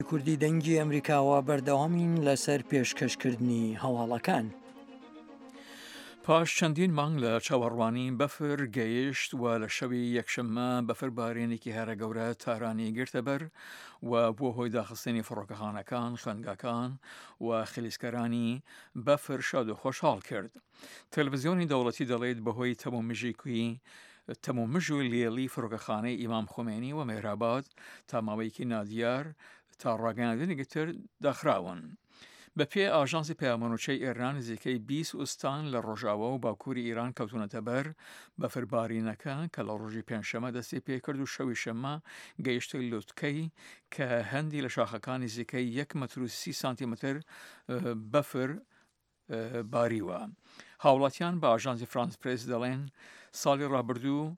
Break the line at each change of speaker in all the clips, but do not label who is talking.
کوردی دەنگی ئەمریکاوە بەردەوامین لەسەر پێشکەشکردنی هەواڵەکان.
پاش چەندین مانگ لە چاوەڕوانی بەفر گەیشت و لە شەوی یەکشەممە بەفربارێنێکی هەرە گەورە تارانی گرتە بەر و بۆ هۆی داخستنی فڕۆکەخانەکان، خوێندگاکان و خلیسکەرانی بەفر شاد و خۆشحاڵ کرد. تەلەڤیزیۆنی دەوڵەتی دەڵێت بەهۆی تەمومژ و لێڵی فڕۆکەخانەی ئیمام خۆمێنی و مێراباد تا ماوەیەکی نادیار تا ڕاگەیاندنێکی تر داخراون. بە پێ ئاژانسی پەیامەنووچەی ئێران نزیکەی 20 ئوستان لە ڕۆژاوە و باکووری ئیران کەوتونەتە بەر بەفربارینەکە کە لە ڕۆژی پێنجشەممە دەستی پێکرد و شەوی شەممە گەیشتە لوتکەی کە هەندی لە شاخەکانی نزیکەی 1 مەتر و 30 سانتیمەتر بەفر باریوە. هاوڵاتیان بە ئاژانسی فرانس پرێس دەڵێن ساڵی ڕابردوو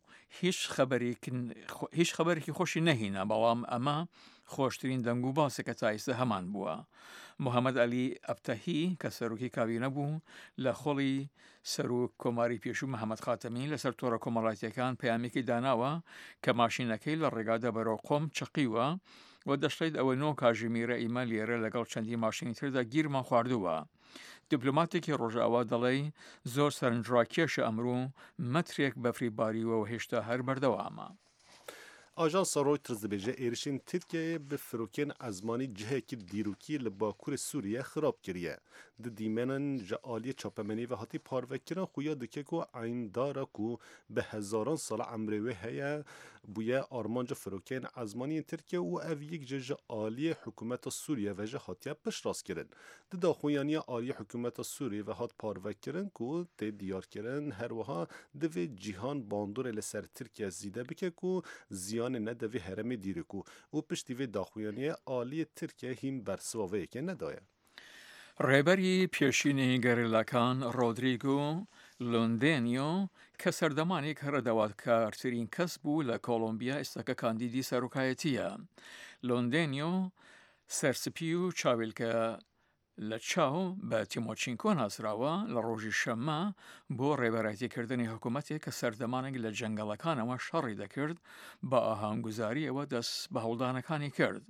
هیچ خەبەرێکی خۆشی نەهینە، بەڵام ئەمە خۆشترین دەنگ و باسێکە تا ئێستا هەمان بووە. محەممەد علی ئەبتەهی کە سەرۆکی کابینە بوو لە خۆڵی سەرۆک کۆماری پێشوو محەممەد خاتەمی لەسەر تۆڕە کۆمەڵایەتیەکان پەیامێکی داناوە کە ماشینەکەی لە ڕێگادا بەرەو قۆم چقیوە و دەشتێت ئەوە 9 کاژمیرە ئیمە لێرە لەگەڵ چەندی ماشینی تردا گیرمان خواردووە. دیپلۆماتێکی ڕۆژاوا دەڵێ زۆر سەرنجڕاکێشە ئەمڕۆ مەترێک بەفری باریوە و هێشتا هەر بەردەوامە.
Ajansa Reuters dibêje êrişên Tirkiyeyê bi firokên ezmanî cihekî dîrokî li Bakurê Sûriye xirab kiriye. Di dîmenên ji aliyê çapemenî ve hatî parvekirin xuya dike ku eyndara ku bi hezaran sala emrê wê heye bûye armanca firokên ezmaniyên Tirkiye û ev yek ji aliyê hikûmeta Sûriye ve ji hatiye piştrast Di daxuyaniya aliyê hikûmeta Sûriye ve hat parvekirin ku tê diyarkirin her wiha divê cîhan bandorê li ser Tirkiye zîde bike ku ziyanê nedevê heremê dîrik û piştî vê daxuyaniye aliyê Tirkiye hîn bersivaveyekê nedaye.
ڕێبەری پێشینی گەریلاکان ڕۆدریگۆ لۆندێنیۆ کە سەردەمانێک هەرەداواتکارترین کەس بوو لە کۆلۆمبیا ئێستاکە کاندیدی سەرۆکایەتیە. لۆندێنیۆ سەرسپی و چاویلکە لە چاو بە تیمۆچینکۆ ناسراوە لە ڕۆژی شەممە بۆ ڕێبەرایەتیکردنی حکوومەتێک کە سەردەمانێک لە جەنگەڵەکانەوە شەڕی دەکرد بە ئاهانگوزاریەوە دەست بە هەوڵدانەکانی کرد.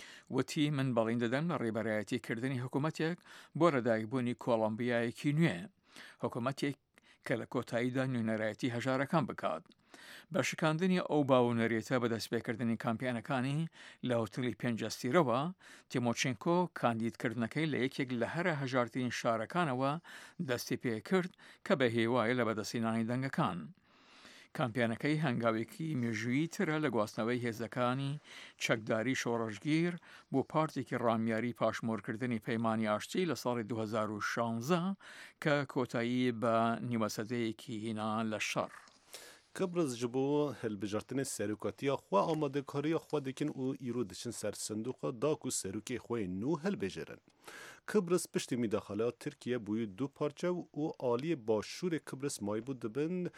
وتی من بەڵین دەدەم لە ڕێبەرایەتیکردنی حکوومەتێک بۆ ڕێدایکبوونی کۆڵۆمبیایەکی نوێ، حکوومەتێک کە لە کۆتاییدا نوێنەرایەتی هەژارەکان بکات. بە شکاندنی ئەو باونەرێتە بەدەستپێکردنی کامپیانەکانی لە هۆتێلی پێنجەستیرەوە، تیمۆچینکۆ کاندیدکردنەکەی لە یەکێک لە هەرە هەژارترین شارەکانەوە دەستی پێکرد کە بە هێوایە لە بەدەستهێنانی دەنگەکان. کامپیانەکەی هەنگاوێکی مێژووی ترە لە گواستنەوەی هێزەکانی چەکداری شۆڕەشگیر بۆ پارتێکی ڕامیاری پاشمۆرکردنی پەیمانی ئاشتی لە ساڵی 2016 کە کۆتایی بە نیوەسەدەیەکی هینا لە شەڕ.
Kıbrıs ji bo hilbijartinê serokatiya xwe amadekariya xwe dikin û îro diçin ser sindoqa da ku serokê xwe nû hilbijêrin. Kıbrıs piştî mîdaxaleya Tirkiye bûyî du parçe û aliyê başûrê Kıbrıs maybû dibin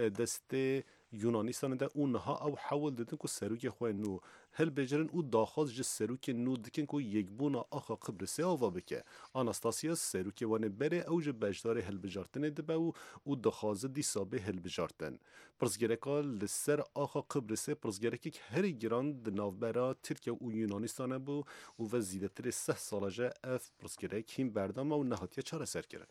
destê Yunanistanê de û niha ew hewil didin ku serokê xwe nû hilbijêrin û daxwaz ji serokê nû dikin ku yekbûna axa Kıbrısê ava bike. Anastasias serokê wanê berê ew ji beşdarê hilbijartinê dibe û dixwaze dîsa bê hilbijartin. Pirsgirêka li ser axa Kıbrısê pirsgerekek herî giran di navbera Tirkiye û Yunanistanê bû û ve zîdetirê 8 sala je ev pirsgirêk hîn berdama û nehatiye çareserkirin.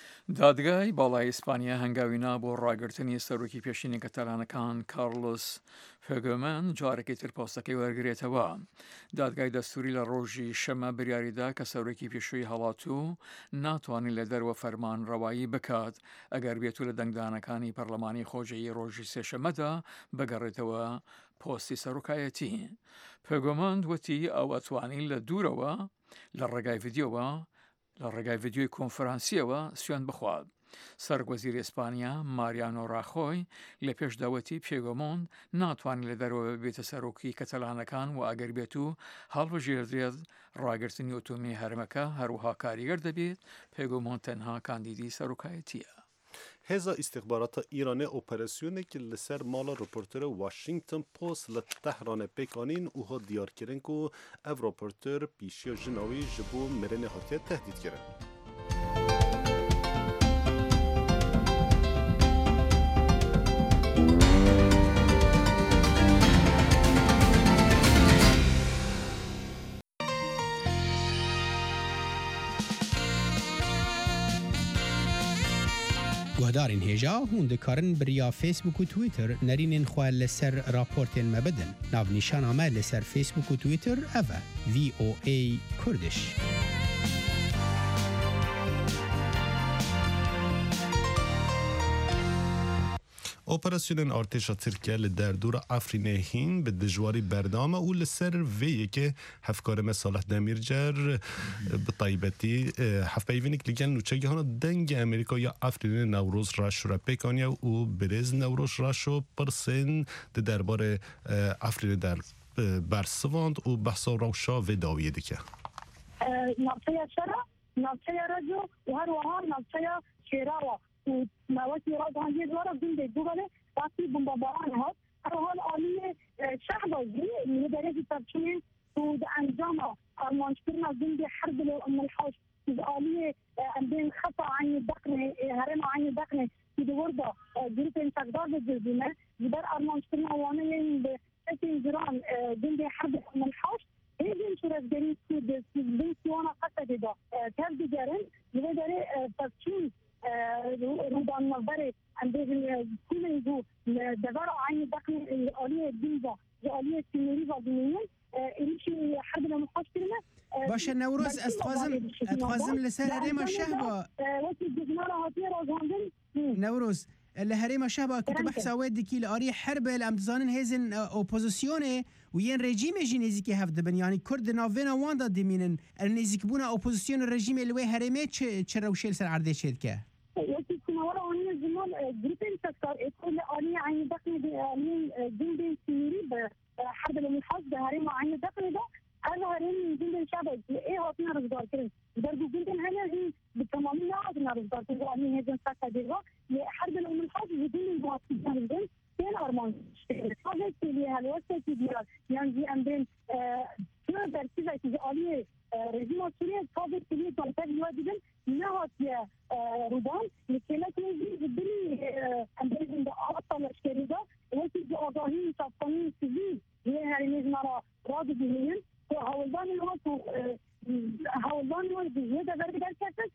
دادگای باڵای ئیسپانیا هەنگاوینا بۆ ڕاگررتنی سەرۆکی پێشینی کەتەلانەکان کارلۆس فێگۆمەن جارێکی تر پۆستەکەی وەرگێتەوە. دادگای دەستوری لە ڕۆژی شەمە بریاریدا کە سەرۆکی پێشووی هەڵاتوو ناتوانێت لە دەروە فەرمان ڕەوایی بکات ئەگەر بێت و لە دەنگدانەکانی پەرلەمانی خۆجەیی ڕۆژی سێشەمەدا بگەڕێتەوە پۆستی سەرۆکایەتی. فێگۆمەن وتی ئەو ئەتوانین لە دوورەوە لە ڕێگای ڤیدیۆوە لە ڕێگای ڤیدیۆی کۆنفرانسیەوە سوێن بخوات. سەرۆکوەزیری ئیسپانیا ماریانۆ ڕاخۆی لە پێشداوەتی پێگۆمۆن ناتوانێت لە دەرەوە بێتە سەرۆکی کەتەلانەکان و ئەگەر بێت و هەڵبژێردرێت ڕاگررتنی ئۆتۆمی هەرمەکە هەروەها کاریگەر دەبێت. پێگۆمۆن تەنها کاندیدی سەرۆکایەتیە.
Hêza îstixbarata Îranê operasyonekî li ser mala reportera Washington Post li Tehranê pêkanîn û hat diyarkirin ku ev reporter pîşiya jina wî ji bo mirinê hatiye tehdîtkirin.
گهدارین هجا هون دکارن بریا فیسبوک و تویتر نرینین خواه لسر راپورتین مبدن. ناو نشان آمد لسر فیسبوک و تویتر اوه VOA کردش.
اپراسیون ارتش ترکیه در دور افرین هین به دجواری بردامه و لسر وی که هفکار مصالح دمیرجر به طیبتی هف بیوینک لگن نوچگی هانا دنگ امریکا یا افرین نوروز راش را پیکانیا و برز نوروز راشو پرسین درباره افرین در برسواند و بحثا روشا و داویه دیگه
نبتیا شرا نبتیا رجو و هر وها نبتیا شراوا و مواد یاد هنگی دوارا دین به دوباره وقتی بمباران هات هر حال آلی شعبازی مدرسه ترچین و انجام آرمانشترین از دین به حرب الحاش از آلی بین خطا عن دقن هرم عن دقن في دوردا جروب انتقدار بالجزيرة جبر أرمانشترين أوانين بشكل جيران دين حرب الحاش هذه شرط جريء بين سوانا قصد ده كرد جرين يقدر تفشيل رودان نظري عندهم كل يجوا دبر عين دقن آلية دينزا آلية سيموريزا دينيين إيش حرب الحاش كلمة
باشه نوروز اتخازم لسر هرم الشهبة نوروز لهرم الشهبة كنت بحث وادي كي لاري حرب الامتزان هزن اوبوزيسيون وين رجيم جينيزي كي هفد بن يعني كرد نافينا واندا ديمينن النيزيك بونا اوبوزيسيون الرجيم اللي هرمات تشروشيل سر عرض شركه
وقتی کنار آنی زمان گروپی سکتار اکول آنی عین دقیق آنی جنبی سیری به حرب الحاج به هرم عین دقیق ده از هرم جنبی شباب ای هاتن رزدار کردن در جنبی همه بالتمام نه از رزدار کردن آنی هزن سکت دیگه حرب الحاج بدون مواصل کردن بین آرمان شده هذا اللي هالوقت كبير يعني عندنا در چیزی که آلی رژیم سوریه ثابت کنید تا تقریبا دیدن نهایت رودان میکنه که بدون اندازه به آسان شکریده وقتی که آگاهی سازمانی سیزی یه هرینیز مرا راد بینیم و هولدان هو زیاده برگرد کرد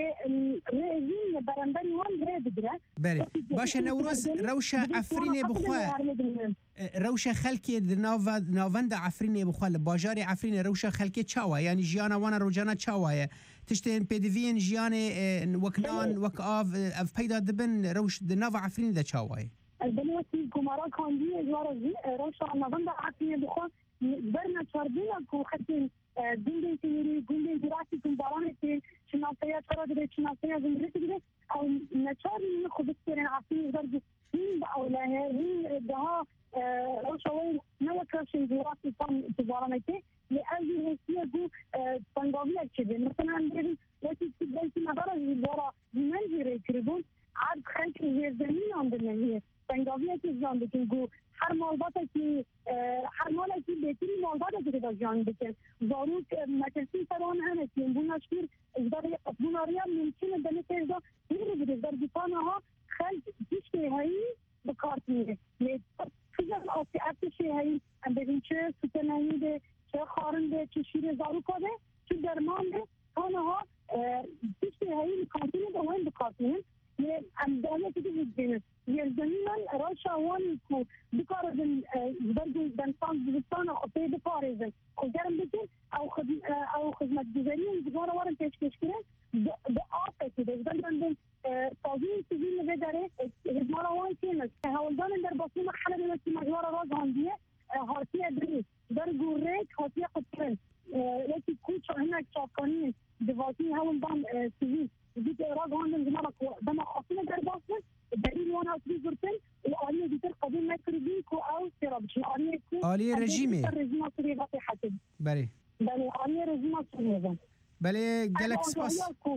رژیم برندری هم رد بره
بله باشه نوروز روش عفرینه بخواه روش خلکی ناوند عفرینه بخواه باجار عفرینه روش خلکی چاوه یعنی جیانا وانا روجانا چاوه تشتین پیدوین جیان وکنان وکاف اف پیدا دبن روش ناو عفرینه ده چاوه
البنوتي كمارا كاندي جوارزي روشا ناوند عفرینه بخواه برنا چاردینا کو خطین دنده تیری گنده دراستی کنبارانه که شناسایی چرا دیگه شناسایی زندگی دیگه او نچاری خود بسیارن عصیری درد این با اوله این ده روشوی نوکرشن دراستی تام کنبارانه که لأجل هسیه جو تنگاویه چیده مثلا دیگه وقتی بلکی مدارج بارا منجره کردون عاد خلق زمین هم بنهیه تنگاویه که جان بکن گو هر مالباته که هر ماله که بهتری مالباته که دا جان بکن ضرور مکسی سران همه که بون اشکیر ازدار بون آریا ممکنه دنه که ازدار میره بوده ازدار بیتانه ها خلق دیشته هایی بکارت میره خیلی آسی ارتشه هایی ببین چه سوتنهی ده چه خارن ده چه شیر زاروکا ده چه درمان ده تانه ها دیشته هایی کانتینه ده هایی بکارت میره امدانه که دیگه یزدانیان راشوانی کو بکارن برای دانسان دوستان خطی بکارن خودم بکن او خدمت گذاری دیگر وارن پیشکش کنن به آفت ده دادن تازه چیزی نداره هزار وان کیست هولدان در باطن حاله داشتی مجوار راز هندیه هاتیه دری در گوره هاتیه قطرن لیکی کوچ هنگ چاکانی دواتی هولدان چیزی دید راز هندن زمان کو دم خاصی در باطن دلیل وان هستی زرتن وآلیه دیگر قدیم نکردی کو او سرابش
آلیه رژیمه
رژیم سوریه باقی حسد
بله
بله آلیه رژیم سوریه
بله گلکس پاس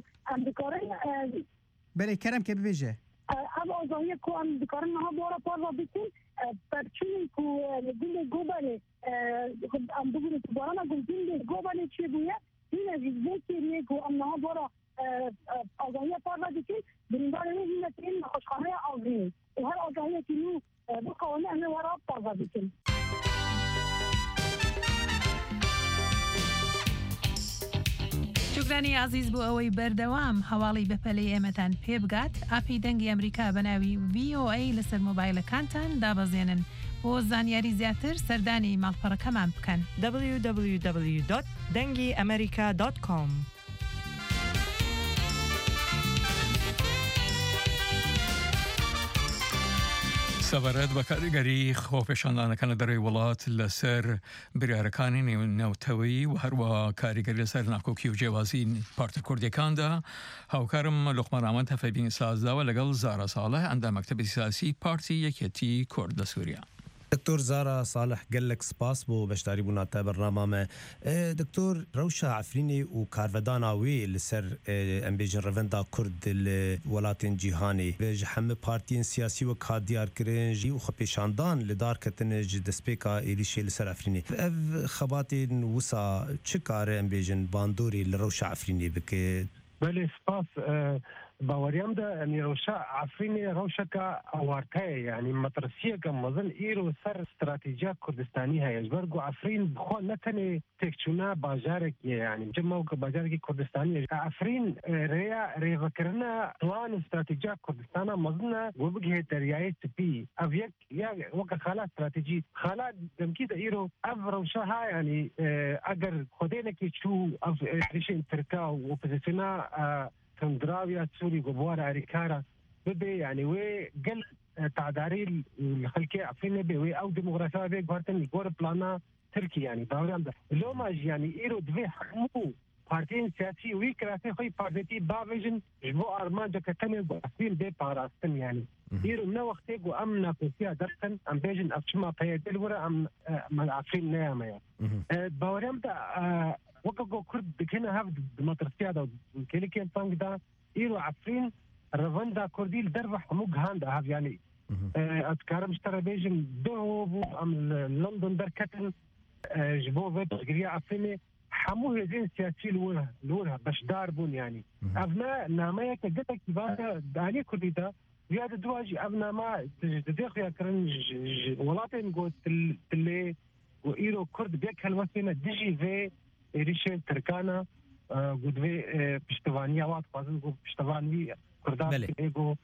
بله کرم که ببیجه
اب آزاهی کو ام بکارن ها بورا پاروا بیتین پرچونی کو گل گوباله ام بگوری تو بارا گل گوباله چی بویه این از ذکریه کو ام ها بورا آزاهی پاروا بیتین بریندار این نتین خوشخانه آزاهی و هر آزاهی که نو بقوانه همه ورا پاروا بیتین
گوێگرانی عزیز بۆ ئەوەی بەردەوام هەواڵی بەپەلەی ئێمەتان پێ بگات ئاپی دەنگی ئەمریکا بە ناوی VOA لەسەر مۆبایلەکانتان دابەزێنن بۆ زانیاری زیاتر سەردانی ماڵپەڕەکەمان بکەن
www.dengiamerica.com
سەبارەت بە کاریگەری خۆپێشاندانەکان لە دەرەوەی وڵات لەسەر بریارەکانی نێونەوتەوەی و هەروە کاریگەری لەسەر ناکۆکی و جێوازی پارتە کوردیەکاندا هاوکارم لوقمان ئامەد هەفەبین سازداوە لەگەڵ زارا ساڵح ئەندام مەکتەبی سیاسی پارتی یەکێتی کورد لە سووریا.
دکتور زارا صالح قالك سپاس بو بشتاري بونا برنامج دكتور روشا عفريني وكارفدانا وي لسر امبيجن رفندا كرد الولاتين جيهاني جحم بارتين سياسي وكاديار كرنج وخبيشاندان لدار كتنج دسبيكا إليشي لسر عفريني اف خباتين وسا چكار امبيجن باندوري لروشا عفريني بك
بله سپاس باوريام ده يعني روشا عفريني روشكا اوارتاي يعني مطرسيه كمزن ايرو سر استراتيجيه كردستاني هي يجبرغو عفرين بخو نتني تكشونا باجارك يعني جمعو باجارك كردستاني عفرين ريا فكرنا بلان استراتيجيه كردستان مزنا وبغه درياي تبي افيك يا وقت خلا استراتيجي خلا دمكي ده ايرو اف روشا ها يعني اگر خدينا كي شو اف ريشن تركا وبوزيشنا كندراويا سوري قبوار أريكارا ببي يعني وي قل تعداري الخلكي عفين بي وي أو ديمقراطية بي قوارتن يقور بلانا تركي يعني باوريام ده لو ماج يعني إيرو دوي حمو بارتين سياسي وي كراسي خوي بارتي بافيجن جبو أرمان جا كتني عفين بي باراستن يعني إيرو من وقتي قو أمنا بسيا درسن أم بيجن أفشما بيدل ورا أم عفين نياما يعني باوريام ده وكو كرد بكنا هاف دمطرسيا دا كيلي كين بانك دا إيرو عفرين رفندا كردي لدربة حموق هاندا هاف يعني أتكارم اشترى بيجن دوهو أم لندن دركتن جبو فيت غريا عفريني حمو هزين سياسي لورها باش داربون يعني أفنا نامايا كجتا كيباتا داني كردي دا زيادة دواجي أفنا ما تدخل يا كرن ولاتين قو تلي وإيرو كرد بيك هالوسينة ديجي في ريشن تركانا قدوي پشتواني آوات قازن قو پشتواني كردان ايگو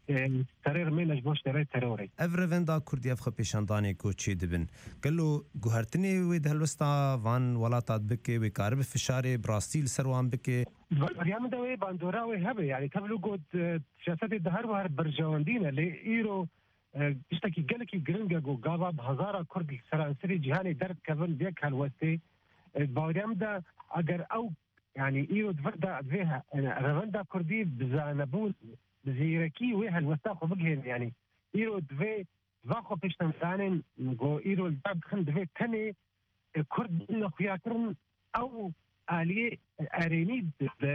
ترير مينج بوش ترير تروري
افرفندا كردي افخ پیشانداني کو چي دبن قالو گوهرتني ويد هلوستا وان ولاتات بكي وكارب فشاري براسيل سروان بكي
ريام دوي باندوراوي هبه يعني قبلو قد سياسات الدهر وهر برجواندين اللي ايرو اشتكي قالكي گرنگا قو قابا بهزارة كردي سرانسري جهاني درد كفن بيك هالوستي باوريام دا اگر او يعني ايرو دفردا فيها رفندا كردي بزانبول بزيركي ويها الوساخ بقهن يعني ايرو دفي فاخو بيشتمتانين جو ايرو الباب خن دفي تاني كرد انه خياكرن او آلية أريني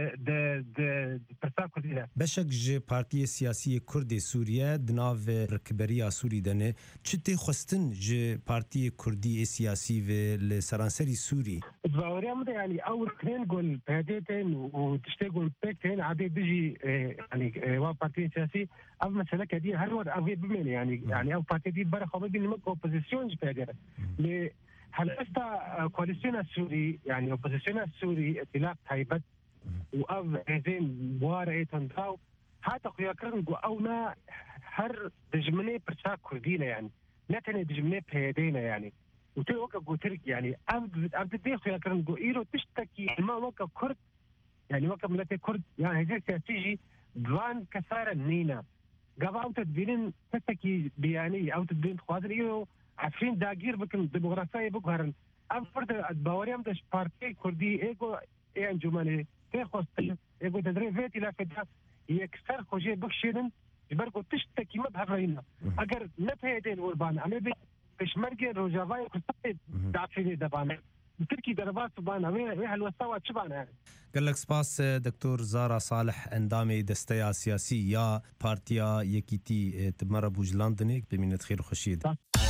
د برساكو دينا
بشك جي بارتي سياسية كردي سوريا دناف ركبرية سوري دنه چتي خستن جي بارتي كردي سياسي في لسرانسري سوري
باوريام ده يعني أول كنين قول بهديتين وتشتغل بيكتين عادي بيجي يعني وا بارتي سياسي أو مثلا كدي هلور أو بمين يعني أو بارتي دي برا خبري نمك أوبوزيسيون جبهة ل هل استا كواليسيون السوري يعني اوبوزيسيون السوري ائتلاف تايبت واف هزين بواري تنداو هذا خويا كرن اونا هر دجمني برسا كردينا يعني نتني دجمني بهدينا يعني وتوقع قوترك يعني ابد دي خويا كرن ايرو تشتكي ما وقع كرد يعني وقع ملتي كرد يعني هزين سياسيجي بلان كسارة نينا قبل او تدبينين تشتكي بياني او تدبين خوازر ايرو عفرين داگیر بکن دموکراسی بگذارن افرد باوریم داشت پارتی کردی ایگو انجمنه تخوست ایگو تدری ویتی لافده یکسر خوشی بخشیدن جبرگو تشتکی مبهرینه اگر نپیدین وربان اما بشمرگ روجاوای کردی دعفینی دبانه تركي دربات بان وين هالوساوة شبانه
قال لك سباس دكتور زارا صالح اندامي دستيا سياسي يا بارتيا يكيتي تمر بوجلاندني بمنة خير وخشيد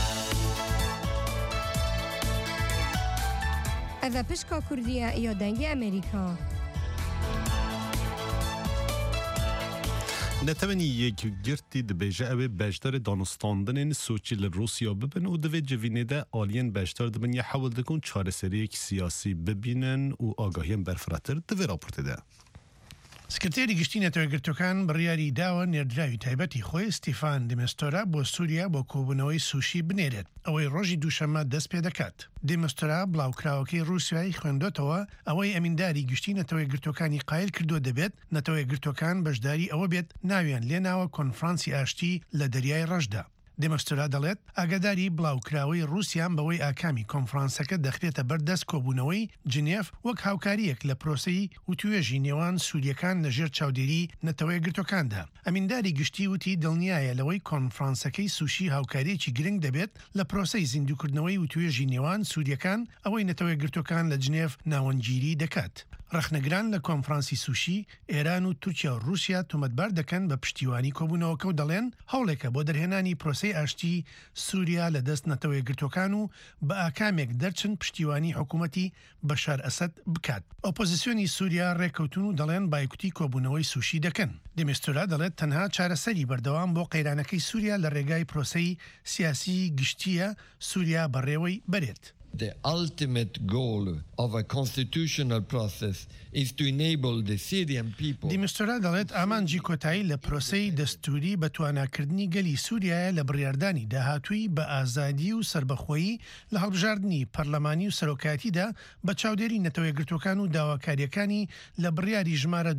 هذا بشكا كردية يا دنجي أمريكا
نتوانی یک گرتی دبیجه اوی بجدار دانستاندن سوچی لروسیا ببین و دوی جوینه ده آلین بجدار دبن یا حول دکن چاره سری یک سیاسی ببینن و آگاهیم برفراتر دوی راپورت ده.
سکرتێری گشتی نەتەوەیەگرتوەکان بڕیاری داوە نێردراوی تایبەتی خۆی ستیفان دمستۆرا بۆ سووریا بۆ کۆبوونەوەی سوشی بنێرێت ئەوەی ڕۆژی دووشەممە دەست پێ دەکات. دمستۆرا بڵاوکراوەکەی رووسایی خوێندۆتەوە ئەوەی ئەمینداری گشتی نەتەوەیەگرتوەکانی قایل کردو دەبێت نەتەوەیەگرتوەکان بەشداری ئەوە بێت ناویان لێناوە کۆنفرانسی ئاشتی لە دەریای ڕەشدا. دمستۆرا دەڵێت ئاگاداری بڵاوکراوەی رووسیان بەوەی ئاکامی کۆنفرانسەکە دەخرێتە بەردەست کۆبوونەوەی جنێف وەک هاوکاریەک لە پرۆسەی وتوێژی نێوان سووریەکان لەژێر چاودێری نەتەوەیەگرتوەکاندا. ئەمینداری گشتی وتی دڵنیایە لەوەی کۆنفرانسەکەی سوشی هاوکاریەکی گرنگ دەبێت لە پرۆسەی زیندوکردنەوەی وتوێژی نێوان سووریەکان ئەوەی نەتەوەیەگرتوەکان لە جنێف ناوەنگیری دەکات. ڕخنەگران لە کۆنفرانسی سوشی ئێران و تورکیا و رووسیا تومەتبار دەکەن بە پشتیوانی کۆبوونەوەکە و دەڵێن هەوڵێکە بۆ دەرهێنانی پرۆسەی ئاشتی سووریا لە دەست نەتەوەیەگرتوەکان و بە ئاکامێک دەرچن پشتیوانی حکوومەتی بەشار ئەسەد بکات. ئۆپۆزیسیۆنی سووریا ڕێکەوتون و دەڵێن بایکوتی کۆبوونەوەی سوشی دەکەن. دمستۆرا دەڵێت تەنها چارەسەری بەردەوام بۆ قەیرانەکەی سووریا لە ڕێگای پرۆسەی سیاسی گشتیە سووریا بەڕێوەی بەرێت.
The ultimate goal of a constitutional process is to enable the Syrian people.
دیمستۆرا دەڵێت ئامانجی کۆتایی لە پرۆسەی دەستوری بە تواناکردنی گەلی سووریایە لە بڕیاردانی داهاتووی بە ئازادی و سربەخۆیی لە هەڵبژاردننی پەرلەمانی و سەرۆکاتیدا بە چاودێری نەتەوەیەگرتوەکان و داواکاریەکانی لە بڕیاری ژمارە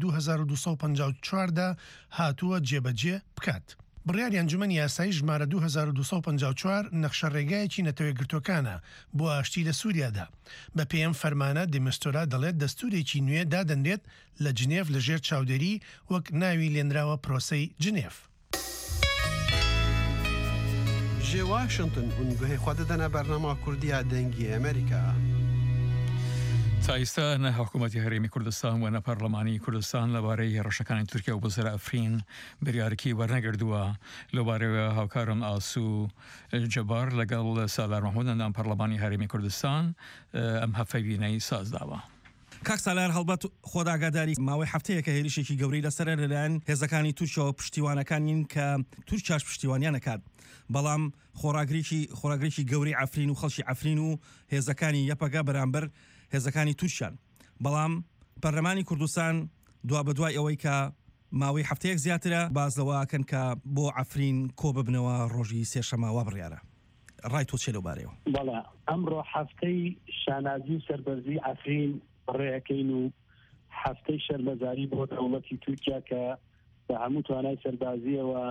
2254دا هاتووە جێبەجێ بکات. بڕیاری ئەنجومەنی یاسایی ژمارە 2254 نەخشە ڕێگایەکی نەتەوەیەگرتوەکانە بۆ ئاشتی لە سووریادا. بە پێم فەرمانە دمستۆرا دەڵێت دەستورێکی نوێ دادەنرێت لە جنێف لەژێر چاودێری وەک ناوی لێنراوە پرۆسەی جنێف.
ژێ واشنگتن هون گوهەی خوا دەدەنە بەرنامە کوردیا دەنگی ئەمریکا.
تایستە نە حکوومەتی هەرێمی کوردستان و نە پەرلەمانی کوردستان لەبارەی هێڕەشەکانی تورکیا و بەسەر ئەفرین بریارێکی وەرنەگردووە لەبارەوە هاوکارم ئاسوو جەبار لەگەڵ سالار مەحموود ئەندام پەرلەمانی هەرێمی کوردستان ئەم هەفەی بینەی سازداوە.
کاک سالار هەڵبەت خۆداگاداری ماوەی هەفتەیەکە هێرشێکی گەورەی لەسەر لەلایەن هێزەکانی تورکیا و پشتیوانەکانین کە تورکیاش پشتیوانیان نەکات. بەڵام خۆراگریکی گەورەی ئەفرین و خەڵکی ئەفرین و هێزەکانی یەپەگا بەرامبەر هێزەکانی تورکیان. بەڵام پەرلەمانی کوردستان دوا بەدوای ئەوەی کە ماوەی هەفتەیەک زیاترە باز لەوەکەن کە بۆ ئەفرین کۆ ببنەوە ڕۆژی سێشەماوە بڕیارە. ڕای تۆ چێ لەوبارەیەوە؟
بەڵێ ئەمڕۆ هەفتەی شانازی و سەربەرزی ئەفرین ڕێەکەین و هەفتەی شەرمەزاری بۆ دەوڵەتی تورکیا کە بە هەموو توانای سەربازیەوە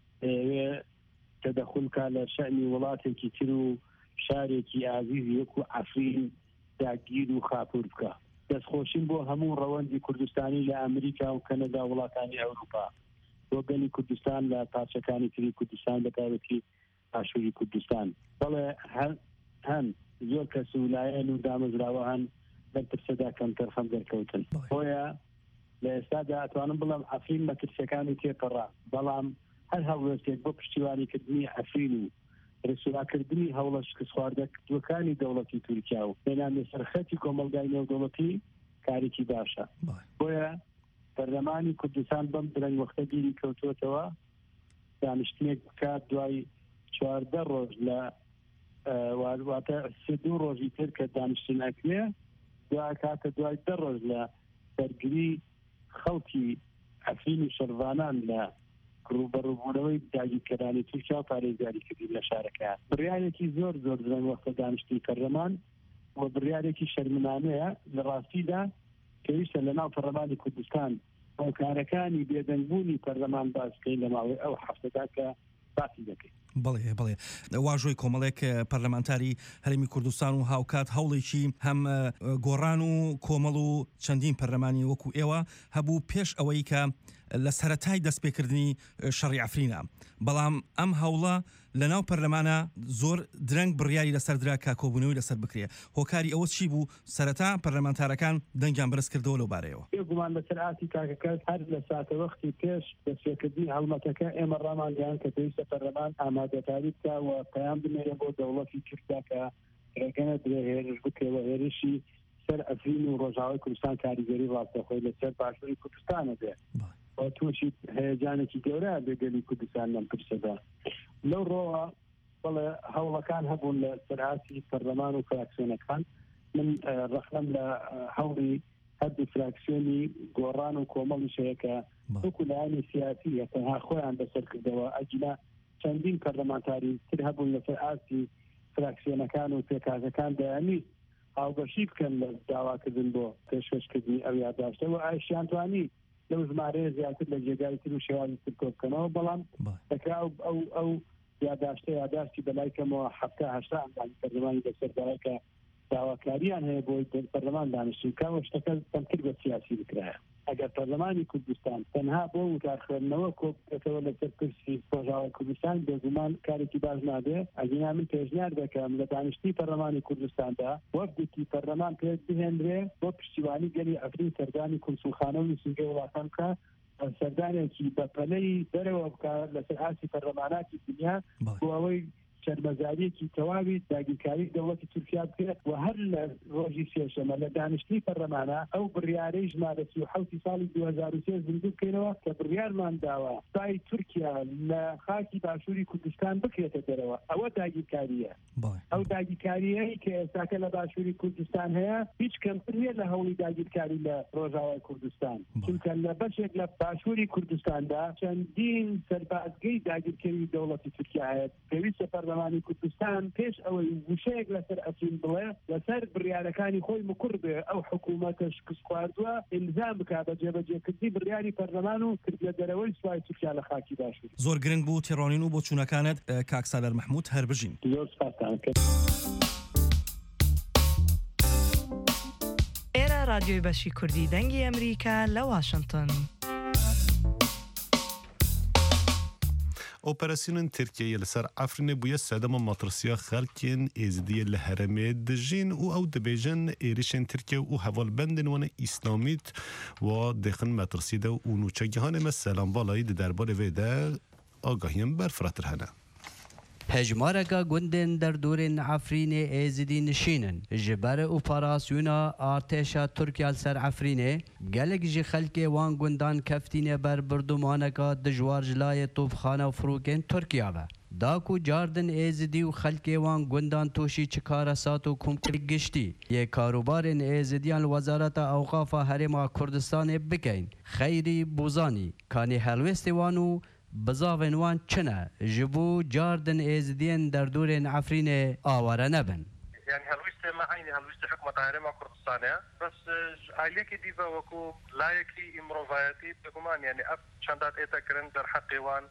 تەدەخولکە لە شەئنی وڵاتێکی تر و شارێکی ئازیزی وەکو ئەفرین داگیر و خاپور بکە. دەستخۆشین بۆ هەموو ڕەوەندی کوردستانی لە ئەمریکا و کەنەدا وڵاتانی ئەوروپا بۆ گەلی کوردستان لە پارچەکانی تری کوردستان لە تایبەتی ئاشووری کوردستان. بەڵێ هەن زۆر کەس و لایەن و دامەزراوە هەن بەرپرسەدا کەمتر خەم دەرکەوتن. بۆیە لە ئێستادا ئەتوانم بڵم ئەفرین مەترسیەکانی تێپەڕا، بەڵام هەر هەڵوێستێک بۆ پشتیوانیکردنی ئەفرین و ڕسولاکردنی هەوڵە شکست خواردەکردوەکانی دەوڵەتی تورکیا و بێنامێ سەرخەتی کۆمەلگای نێودەوڵەتی کارێکی باشە. بۆیە پەرلەمانی کوردستان بەم درەنگ وەختە بیری کەوتوتەوە دانیشتنێک بکات دوای 14 ڕۆژ لە واتە 32 ڕۆژی تر کە دانیشتن ئەکرێ دوای کاتە دوای 10 ڕۆژ لە بەرگری خەڵکی ئەفرین و شەروانان لە ڕوبەڕووبوونەوەی داگیرکەرانی تورکیا و پارێزگاریکردی لە شارەکە. بڕیارێکی زۆر درەنگ وەختە دانیشتنی پەرلەمان و بڕیارێکی شەرمنامەیە لە ڕاستیدا پێویستە لەناو پەرلەمانی کوردستان هۆکارەکانی بێدەنگبوونی پەرلەمان باسکەین لە ماوەی ئەو هەفتەدا کە باسی دەکەین.
بڵێ واژۆی کۆمەڵێک پەرلەمانتاری هەرێمی کوردستان و هاوکات هەوڵێکی هەم گۆڕان و کۆمەڵ و چەندین پەرلەمانی وەکو ئێوە هەبوو پێش ئەوەی کە لە سەرەتای دەستپێکردنی شەڕی ئەفرینە. بەڵام ئەم هەوڵە لەناو پەرلەمانە زۆر درەنگ بڕیاری لەسەردرا کە کۆبوونەوەی لەسەر بکرێ. هۆکاری ئەوە چی بوو؟ سەرەتا پەرلەمانتارەکان دەنگیان بەرز کردەوە لەوبارەیەوە.
بێگومان لەسەر ئاتی کاکەکەس هەر لە ساتە وەختی پێش دەستپێکردنی هەڵمەتەکە ئێمە ڕامانگەیان کە پێویستە پەرلەمان ئامادەکاری بکە و پەیام بنێرە بۆ دەوڵەتی تورکیا کە ڕێگەنە درێ هێرش بکرێەوە هێرشی سەر ئەفرین و ڕۆژاوای کوردستان کاریگەری ڕاستەخۆی لەسەر باشووری کوردستانە بێ. توشی هەیەجانێکی گەورە بێگەلی کوردستان لەم پرسەدا لەو ڕۆوە بەڵێ هەوڵەکان هەبوون لە سەرعاتی پەرلەمان و فراکسیۆنەکان من ڕەخنەم لە هەوڵی هەردوو فراکسیۆنی گۆڕان و کۆمەڵیش هەیە کە وەکو لایەنی سیاسی تەنها خۆیان بەسەر کردەوە ئەجنا چەندین پەرلەمانتاری تر هەبوون لە سەرعاتی فراکسیۆنەکان و پێکاتەکان دەیانویست هاوبەشی بکەن لە داواکردن بۆ پێشکەشکردنی ئەو یادداشتەوە ئایشیان توانی لەو ژمارەیە زیاتر لە جێگای تر و شێوازی تر کۆ بکەنەوە بەڵام دەکرا ئەو یادداشتی بەلایکەمەوە 7-8 ئەندامی پەرلەمانی بەسەردایە کە داواکاریان هەیە بۆی پەرلەمان دانیشتن کاوە شتەکە تەمکرد بە سیاسی بکرایە ئەگەر پەرلەمانی کوردستان تەنها بۆ وتارخوێندنەوە کۆ بکرێتەوە لەسەر پرسی ڕۆژاوای کوردستان بێگومان کارێکی باش نابێ ئەگەنا من پێشنیار دەکەم لە دانیشتنی پەرلەمانی کوردستاندا وەفدێکی پەرلەمان پێ بهێنرێ بۆ پشتیوانی گەلی ئەفرین سەردانی کونسوڵخانە و نووسینگەی وڵاتان بکە سەردانێکی بەپەلەی دەرەوە بکە لەسەر ئاسی پەرلەماناتی دنیا بۆ ئەوەی شەرمەزاریەکی تەواوی داگیرکاری دەوڵەتی تورکیا بکرێت و هەر لە ڕۆژی سێشەمە لە دانیشتنی پەرلەمانە ئەو بڕیارەی ژمارە 37 ساڵی 2023 زیندوو بکەینەوە کە بڕیارمان داوە سای تورکیا لە خاکی باشووری کوردستان بکرێتە دەرەوە ئەوە داگیرکاریە ئەو داگیرکاریەی کە ئێستاکە لە باشووری کوردستان هەیە هیچ کەمتر نیە لە هەوڵی داگیرکاری لە ڕۆژاوای کوردستان چونکە لە بەشێک لە باشووری کوردستاندا چەندین سەربازگەی داگیرکاری دەوڵەتی تورکیا هەیە پێویستە پەرلەمانی کوردستان پێش ئەوەی وشەیەک لەسەر ئەچین بڵێ لەسەر بڕیارەکانی خۆی مکوڕ بێ ئەو حکوومەتە شکست خواردووە ئیلزام بکات بە جێبەجێکردنی بڕیاری پەرلەمان و کرد لە دەرەوەی سوپای تورکیا لە خاکی باشوور
زۆر گرنگ بوو تێڕۆنین و بۆ چوونەکانت کاک سالار مەحموود هەر بژین
زۆر سپاسان
ئێرە رادیۆی بەشی کوردی دەنگی ئەمریکا لە واشنگتن
ئۆپەراسیۆنên Tirkiyeyê li ser Efrînê bûye sedema matrisiya xelkên êzidiyê li herêmê dijîn û ew dibêjin êrişên Tirkiye û hevalbendên wan îslamît wa dixin metrisî de û nûçegihanê me Selam Balayî di derbarê vê de agahiyên berfirehtir hene.
هجمارك گوندن در دورن عفرین ازدی نشینن جبر اپراسیونا ارتشا ترکیه سر عفرینه گلک جی خلک وان گوندان کفتینه بر بردمانک دجوار جلای توفخانه و فروکن ترکیه و داکو جاردن ازدی و خلک وان گوندان توشی چکار سات و کمکل گشتی یک کاروبارن ازدیان وزارت اوقاف حرم کردستان بکین خیری بوزانی کانی هلوست وانو بزاوین وان چنه جبو جاردن ازدین در دورن عفرین آواره نبن
يعني هلوست ما عيني هلوست حكومة عارمة كردستانية بس عائلك ديفا وكو لايكي امروفايتي بكمان يعني اب شندات ايتاكرن در حقيوان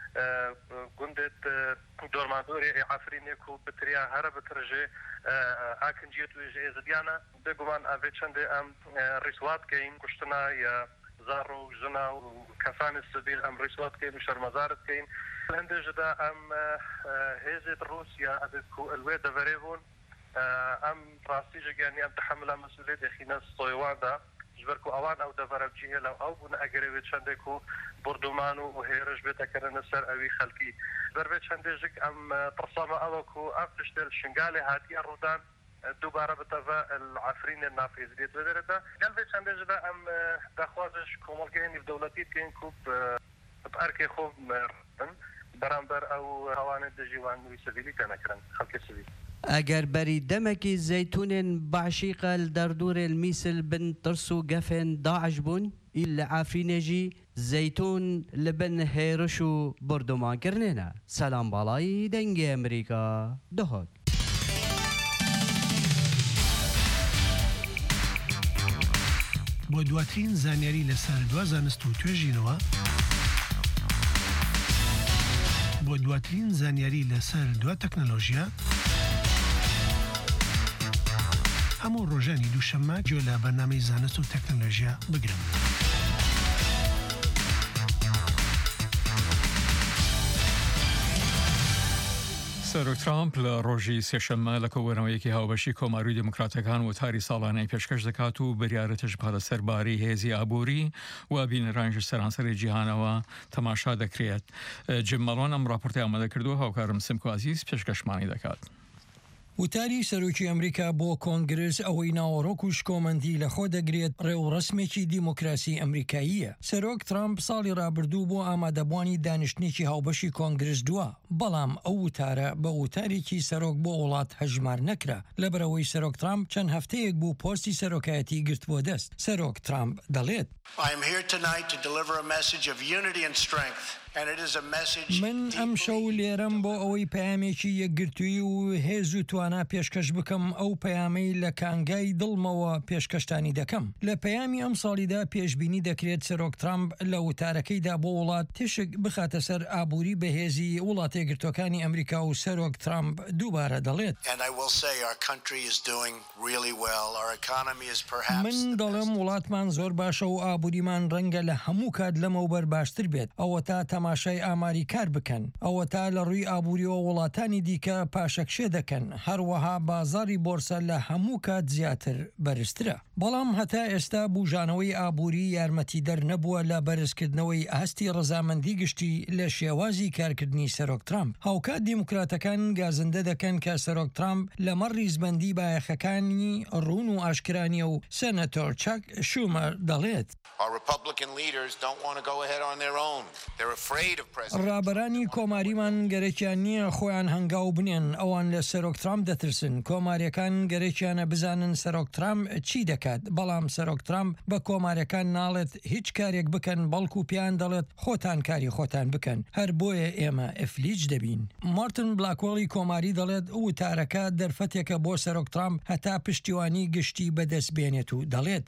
قندت دورماندوري عفرين يكو بتريا هرب ترجي اكن جيتو ازديانا بكمان افي شند ام رسوات كين كشتنا يا زارو جنا وكفان السبيل ام رسوات كين وشرمزارت كين عند جدا ام هيزت روسيا ادكو الويدا فريفون ام راسي جاني ام تحمل مسؤوليه خينا الصيوادا جبركو اوان او دفرب جهه او بنا اجريت شندكو بردومانو وهيرج بتكرن السر اوي خلقي بربت شندجك ام تصما اوكو افتشتل شنغالي هاتي الرودان دوباره بتفا العفرين النافذ ديت بدرتا قلبي شندجدا ام دخوازش كومالكين في دولتي كين كوب باركي خوب برامبر او هوان الدجيوان ويسبيلي كنكرن خلق السبيل
اگر بری دمکی زیتون بعشیق در دور المثل بن ترسو گفن داعش بون ایل عفرینجی زیتون لبن هیرشو بردمان کرنینا سلام بالای دنگ امریکا دهد
بۆ دواترین زانیاری لەسەر دوا زانست و توێژینەوە بۆ دواترین زانیاری لەسەر دوا تەکنەلۆژیا هەموو ڕۆژانی دووشەممە گوێ لە بەرنامەی زانست و تەکنەلۆژیا بگرن.
سەرۆک ترامپ لە ڕۆژی سێشەممە لە کۆبوونەوەیەکی هاوبەشی کۆماروی دموکراتەکان وتاری ساڵانەی پێشکەش دەکات و بریارەتش پادە سەرباری هێزی ئابووری و بینەرانژ سەرانسەری جیهانەوە تەماشا دەکرێت. جم مەڵۆن ئەم راپۆرتی ئامادە کردووە هاوکارم سمکو عزیز پێشکەشمانی دەکات.
وتاری سەرۆکی ئەمریکا بۆ کۆنگرس ئەوەی ناوەڕۆک و شکۆمەندی لە خۆ دەگرێت ڕێوڕسمێکی دیموکراسی ئەمریکاییە. سەرۆک ترامپ ساڵی ڕابردوو بۆ ئامادەبوانی دانیشتنێکی هاوبەشی کۆنگرس دووە، بەڵام ئەو وتارە بە وتارێکی سەرۆک بۆ وڵات هەژمار نەکرا لەبەرەوەی سەرۆک ترامپ چەند هەفتەیەک بوو پۆستی سەرۆکایەتی گرت بۆ دەست. سەرۆک ترامپ دەڵێت من ئەم شەو لێرەم بۆ ئەوەی پەیامێکی یەکگرتووی و هێز و توانا پێشکەش بکەم ئەو پەیامەی لە کانگای دڵمەوە پێشکەشتانی دەکەم. لە پەیامی ئەم ساڵیدا پێشبینی دەکرێت سەرۆک ترامپ لە وتارەکەیدا بۆ وڵات تشک بخاتە سەر ئابووری بەهێزی وڵاتە یەکگرتوەکانی ئەمریکا و سەرۆک ترامپ دووبارە دەڵێت من دەڵێم وڵاتمان زۆر باشە و ئابووریمان ڕەنگە لە هەموو کات لەمەوبەر باشتر بێت. ئەوە تا تەماشای ئاماری کار بکەن، ئەوە تا لە ڕووی ئابووریەوە وڵاتانی دیکە پاشەکشێ دەکەن، هەروەها بازاری بۆرسە لە هەموو کات زیاتر بەرزترە. بەڵام هەتا ئێستا بوژانەوەی ئابووری یارمەتیدەر نەبووە لە بەرزکردنەوەی هەستی ڕەزامەندی گشتی لە شێوازی کارکردنی سەرۆک ترامپ. هاوکات دیموکراتەکان گازندە دەکەن کە سەرۆک ترامپ لەمەڕ ڕیزبەندی بایەخەکانی ڕوون و ئاشکرانیە و سەنەتۆر چاک شومەر دەڵێت ڕابەرانی کۆماریمان گەرەکیان نییە خۆیان هەنگاو بنێن، ئەوان لە سەرۆک ترامپ دەترسن. کۆماریەکان گەرەکیانە بزانن سەرۆک ترامپ چی دەکات، بەڵام سەرۆک ترامپ بە کۆماریەکان ناڵێت هیچ کارێک بکەن، بەڵکو پیان دەڵێت خۆتان کاری خۆتان بکەن، هەر بۆیە ئێمە ئەفلیج دەبین. مارتن بلاکوەڵی کۆماری دەڵێت وتارەکە دەرفەتێکە بۆ سەرۆک ترامپ هەتا پشتیوانی گشتی بەدەست بێنێت و دەڵێت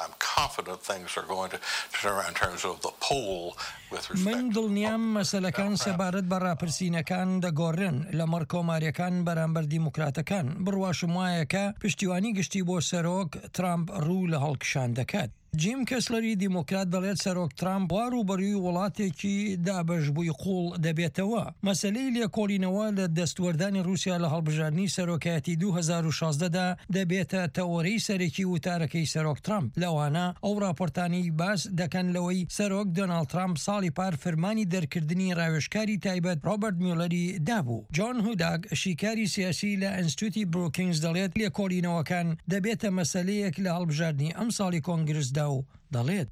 من دڵنیام مەسەلەکان سەبارەت بە ڕاپرسینەکان دەگۆڕێن لەمەڕ کۆماریەکان بەرامبەر دیموکراتەکان. بڕواشم وایەکە پشتیوانی گشتی بۆ سەرۆک ترامپ ڕوو لە هەڵکشان دەکات. جیم کەسلەری دیموکرات دەڵێت سەرۆک ترامپ ڕوبەرووی وڵاتێکی دابەشبووی قوڵ دەبێتەوە. مەسەلەی لێکۆڵینەوە لە دەستوەردانی رووسیا لە هەڵبژاردننی سەرۆکایەتی 2016دا دەبێتە تەوەرەی سەرێکی وتارەکەی سەرۆک ترامپ. لەوانە ئەو راپۆرتانی باس دەکەن لەوەی سەرۆک دۆناڵد ترامپ ساڵی پار فەرمانی دەرکردنی ڕاوێژکاری تایبەت ڕۆبەرت میولەری دابوو. جۆن هوداگ شیکاری سیاسی لە ئینستیتوتی بروکینگز دەڵێت لێکۆڵینەوەکان دەبێتە مەسەلەیەک لە هەڵبژاردننی ئەم ساڵی کۆنگرسدا دەڵێت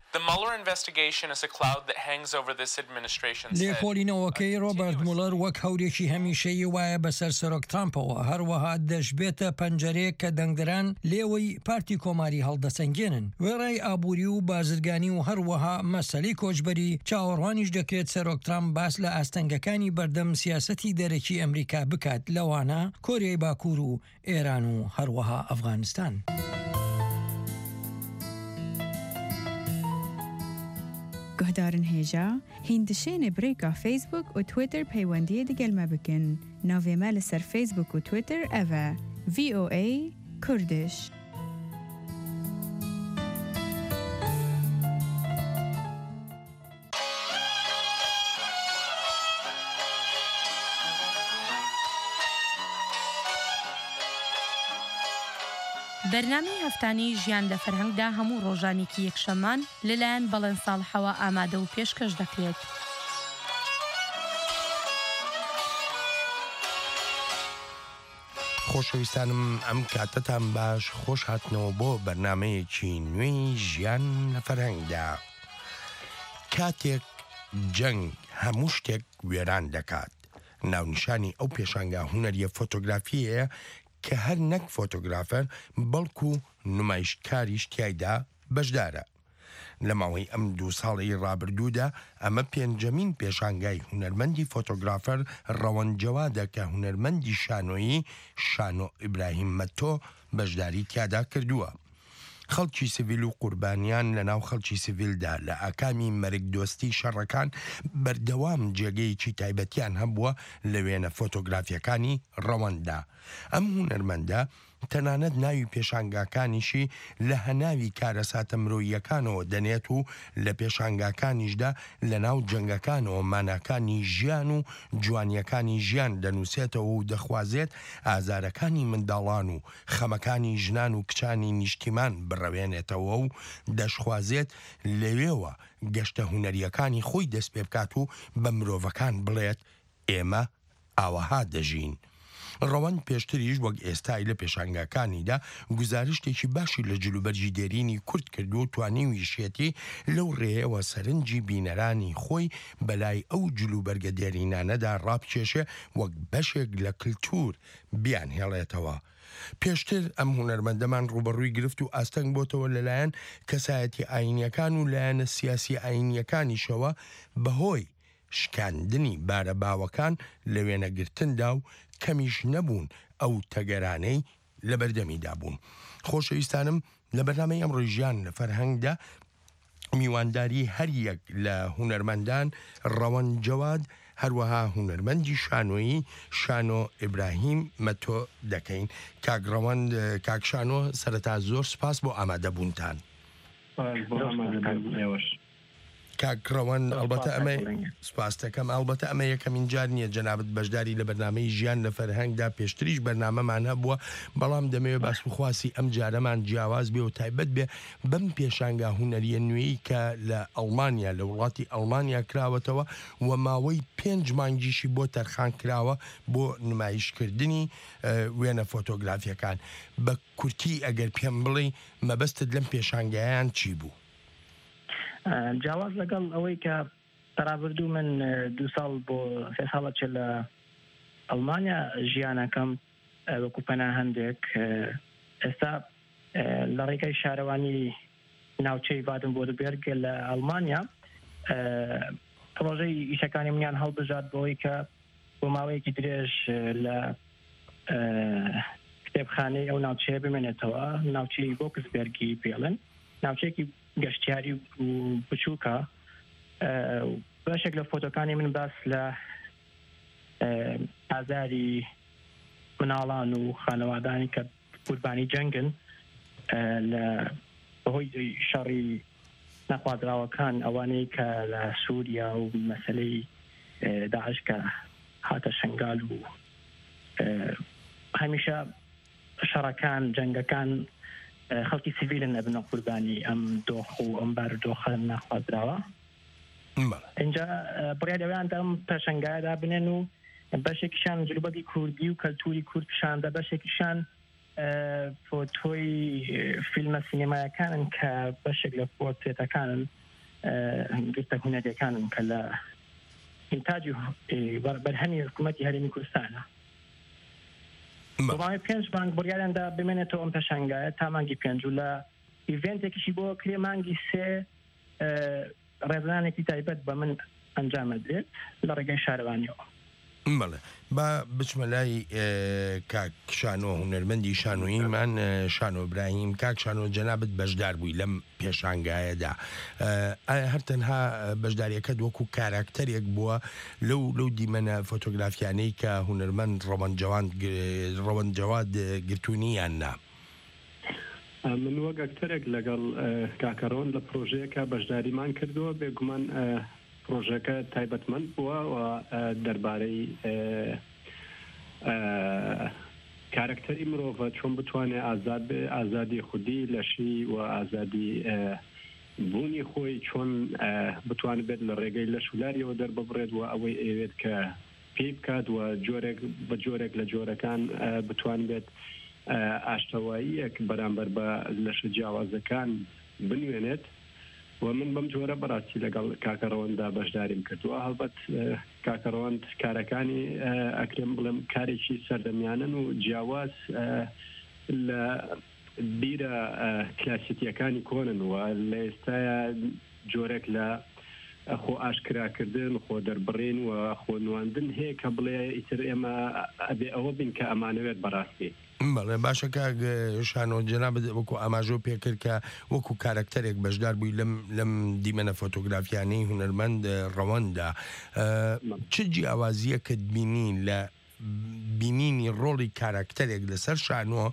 لێکۆڵینەوەکەی ڕۆبەرت مولەر وەک هەورێکی هەمیشەیی وایە بەسەر سەرۆک ترامپەوە، هەروەها دەشبێتە پەنجەرەیەک کە دەنگدران لێوەی پارتی کۆماری هەڵدەسەنگێنن. وێڕای ئابووری و بازرگانی و هەروەها مەسەلەی کۆچبەری چاوەڕوانیش دەکرێت سەرۆک ترامپ باس لە ئاستەنگەکانی بەردەم سیاسەتی دەرەکی ئەمریکا بکات، لەوانە کۆریای باکوور و ئێران و هەروەها ئەفغانستان.
گهدارن هێژا هیندشێنێ برێکا فیسبوک و تویتر پەیوەندیە دەگەلمە بکەن. ناوێمە لەسەر فیسبوک و تویتر ئەڤە VOA کوردش.
بەرنامەی هەفتانی ژیان لە فەرهەنگدا هەموو ڕۆژانێکی یەکشەمان لەلایەن بەڵێن ساڵحەوە ئامادە و پێشکەش دەکرێت.
خۆشەویستانم ئەم کاتتان باش خۆش هاتنەوە بۆ بەرنمەیەکی نوێی ژیان لە فەرهەنگدا. کاتێک جەنگ هەموو شتێک وێران دەکات. ناونیشانی ئەو پێشانگا هونەریە فۆتۆگرافیەیە کە هەر نەک فۆتۆگرافەر بەڵکو نمایشکاریش تایدا بەشدارە. لە ماوەی ئەم 2 ساڵی ڕابردوودا ئەمە پێنجەمین پێشانگای هونەرمەندی فۆتۆگرافەر ڕەوەنجەوادە کە هونەرمەندی شانۆیی شانۆ ئیبراهیم مەتۆ بەشداری تیادا کردووە. خەڵکی سیڤیل و قوربانیان لە ناو خەڵکی سیڤیلدا لە ئاکامی مەرگ دۆستی شەڕەکان بەردەوام جێگەیەکی تایبەتیان هەبووە لە وێنە فۆتۆگرافیەکانی ڕەوەندا. ئەم هونەرمەندە تەنانەت ناوی پێشانگاکانیشی لە هەناوی کارەساتە مرۆییەکانەوە دەنێت و لە پێشانگاکانیشدا لە ناو جەنگەکانەوە ماناکانی ژیان و جوانیەکانی ژیان دەنووسێتەوە و دەخوازێت ئازارەکانی منداڵان و خەمەکانی ژنان و کچانی نیشتیمان بڕەوێنێتەوە و دەشخوازێت لەوێوە گەشتە هونەریەکانی خۆی دەست پێ بکات و بە مرۆڤەکان بڵێت ئێمە ئاوەها دەژین. ڕەوەند پێشتریش وەک ئێستای لە پێشانگاکانیدا گزارشتێکی باشی لە جلوبەرجی دێرینی کورد کردو و توانیویشێتی لەو ڕێەوە سەرنجی بینەرانی خۆی بەلای ئەو جلوبەرگە دێرینانەدا ڕابکێشێ وەک بەشێک لە کللتور بیان هێڵێتەوە. پێشتر ئەم هونەرمەندەمان ڕوبەڕووی گرفت و ئاستەنگ بۆتەوە لەلایەن کەسایەتی ئاینیەکان و لایەنە سیاسی ئاینیەکانیشەوە بەهۆی شکاندنی بارە باوەکان لە وێنەگرتندا و کەمیش نەبوون ئەو تەگەرانەی لە بەردەمیدا بوون. خۆشەویستانم لە بەرنامەی ئەمڕۆی ژیان لە فەرهەنگدا میوانداری هەر یەک لە هونەرمەندان ڕەوەند جەواد هەروەها هونەرمەندی شانۆیی شانۆ ئیبراهیم مەتۆ دەکەین. کاگڕەوەند کاکشانۆ سەرەتا زۆر سپاس بۆ ئامادەبوونتان. کاکڕەوەند ئەلبەتە ئەمە سپاس دەکەم. ئەلبەتە ئەمە یەکەمین جار نییە جەنابەت بەشداری لە بەرنامەی ژیان لە فەرهەنگدا پێشتریش بەرنامەمان هەبووە، بەڵام دەمەوێت باسوخواسی ئەم جارەمان جیاواز بێ و تایبەت بێ بەم پێشانگا هونەریە نوێی کە لە ئەڵمانیا لە وڵاتی ئەڵمانیا کراوەتەوە و ماوەی 5 مانگیشی بۆ تەرخان کراوە بۆ نمایشکردنی وێنە فۆتۆگرافیەکان. بە کورتی ئەگەر پێم بڵێ مەبەستت لەم پێشانگایان چی بوو؟
جیاواز لەگەڵ ئەوەی کە تەرابردوو من 2 ساڵ بۆ 3 ساڵە لە ئەڵمانیا ژیانەکەم وەکو پەناهەندێک ئێستا لە ڕێگەی شارەوانی ناوچەی بادن-وۆرتبێرگ لە ئەڵمانیا پرۆژەی ئیشەکانی منیان هەڵبژات بۆەوەی کە بۆ ماوەیەکی درێژ لە کتێبخانەی ئەو ناوچەیە بمێنێتەوە. ناوچەی ڤۆکسبێرگی پێڵن، ناوچەیەکی گەشتیاری و بچووکە. بەشێک لە فۆتۆکانی من باس لە ئازاری مناڵان و خانەوادانی کە قوربانی جەنگن لە بەهۆی شەڕی نەخوازراوەکان، ئەوانەی کە لە سووریا و مەسەلەی داعش کە هاتە شنگال و هەمیشە شەڕەکان جەنگەکان خەڵکی سیڤیلن ئەبنە قوربانی ئەم دۆخ و ئەم بارودۆخە ناخوازراوە. اینجا بڕیار دەوێیاندا ئەم پێشەنگایەدا بنێن و بەشێکیشان جلوبەرگی کوردی و کەلتوری کورد پیشاندا، بەشێکیشان فۆتۆی فیلمە سینێمایەکانن کە بەشێک لە پۆرترێتەکانن گرتە هونەریەکانن کە لە ئینتاجی بەرهەمی حکوومەتی هەرێمی کوردستانە. بەماوەی 5 مانگ بڕیاریاندا بمێنێتەوە ئەم پێشەنگایە تا مانگی 5 و لە ئیڤێنتێکیشی بۆ کرێ مانگی 3 ڕێزانێکی تایبەت بە من ئەنجامەدرێت لە ڕێگەی شارەوانیەوە.
بەڵێ با بچمە لای کاک شانۆ هونەرمەندی شانۆییمان شانۆ ئیبراهیم. کاک شانۆ جەنابەت بەشدار بووی لەم پێشانگایەدا، هەر تەنها بەشداریەکەت وەکو کاراکتەرێک بووە لەو دیمەنە فۆتۆگرافیانەی کە هونەرمەند ڕەوەند جەواد گرتوونییان نا؟
من وەک ئەکتەرێک لەگەڵ کاکەڕۆن لە پرۆژەیەکە بەشداریمان کردووە، بێگومان پرۆژەکە تایبەتمەند بووە و دەربارەی کارکتەری مرۆڤ چۆن بتوانێت ئازاد بێ، ئازادی خودی لەشی و ئازادی بوونی خۆی چۆن بتوانێت بێت لە ڕێگەی لەش ولاریەوە دەرببڕێت و ئەوەی ئەوێت کە پێی بکات و جۆرێک لە جۆرەکان بتوان بێت ئاشتەواییەک بەرامبەر بە لەشە جیاوازەکان بنوێنێت. و من بەم جۆرە بەڕاستی لەگەڵ کاکەڕەوەندا بەشداریم کردووە. هەڵبەت کاکەڕەوەند کارەکانی ئەکرێم بڵێم کارێکی سەردەمیانن و جیاواز لە بیرە کلاسیکیەکانی کۆنن و لە ئێستاە جۆرێک لە خۆ ئاشکراکردن، خۆ دەربڕین و خۆ نواندن هەیە کە بڵێ ئیتر ئێمە ئەبێ ئەوە بین کە ئەمانەوێت بەڕاستی.
بەڵێ باشە کاک شانۆ جەنابەت وەکو ئاماژۆ پێکرد کە وەکو کارکتەرێک بەشدار بووی لەم دیمەنە فۆتۆگرافیانەی هونەرمەند ڕەوەندە، چ جیاوازیە کە بینین لە بینینی ڕۆڵی کارکتەرێک لەسەر شانۆ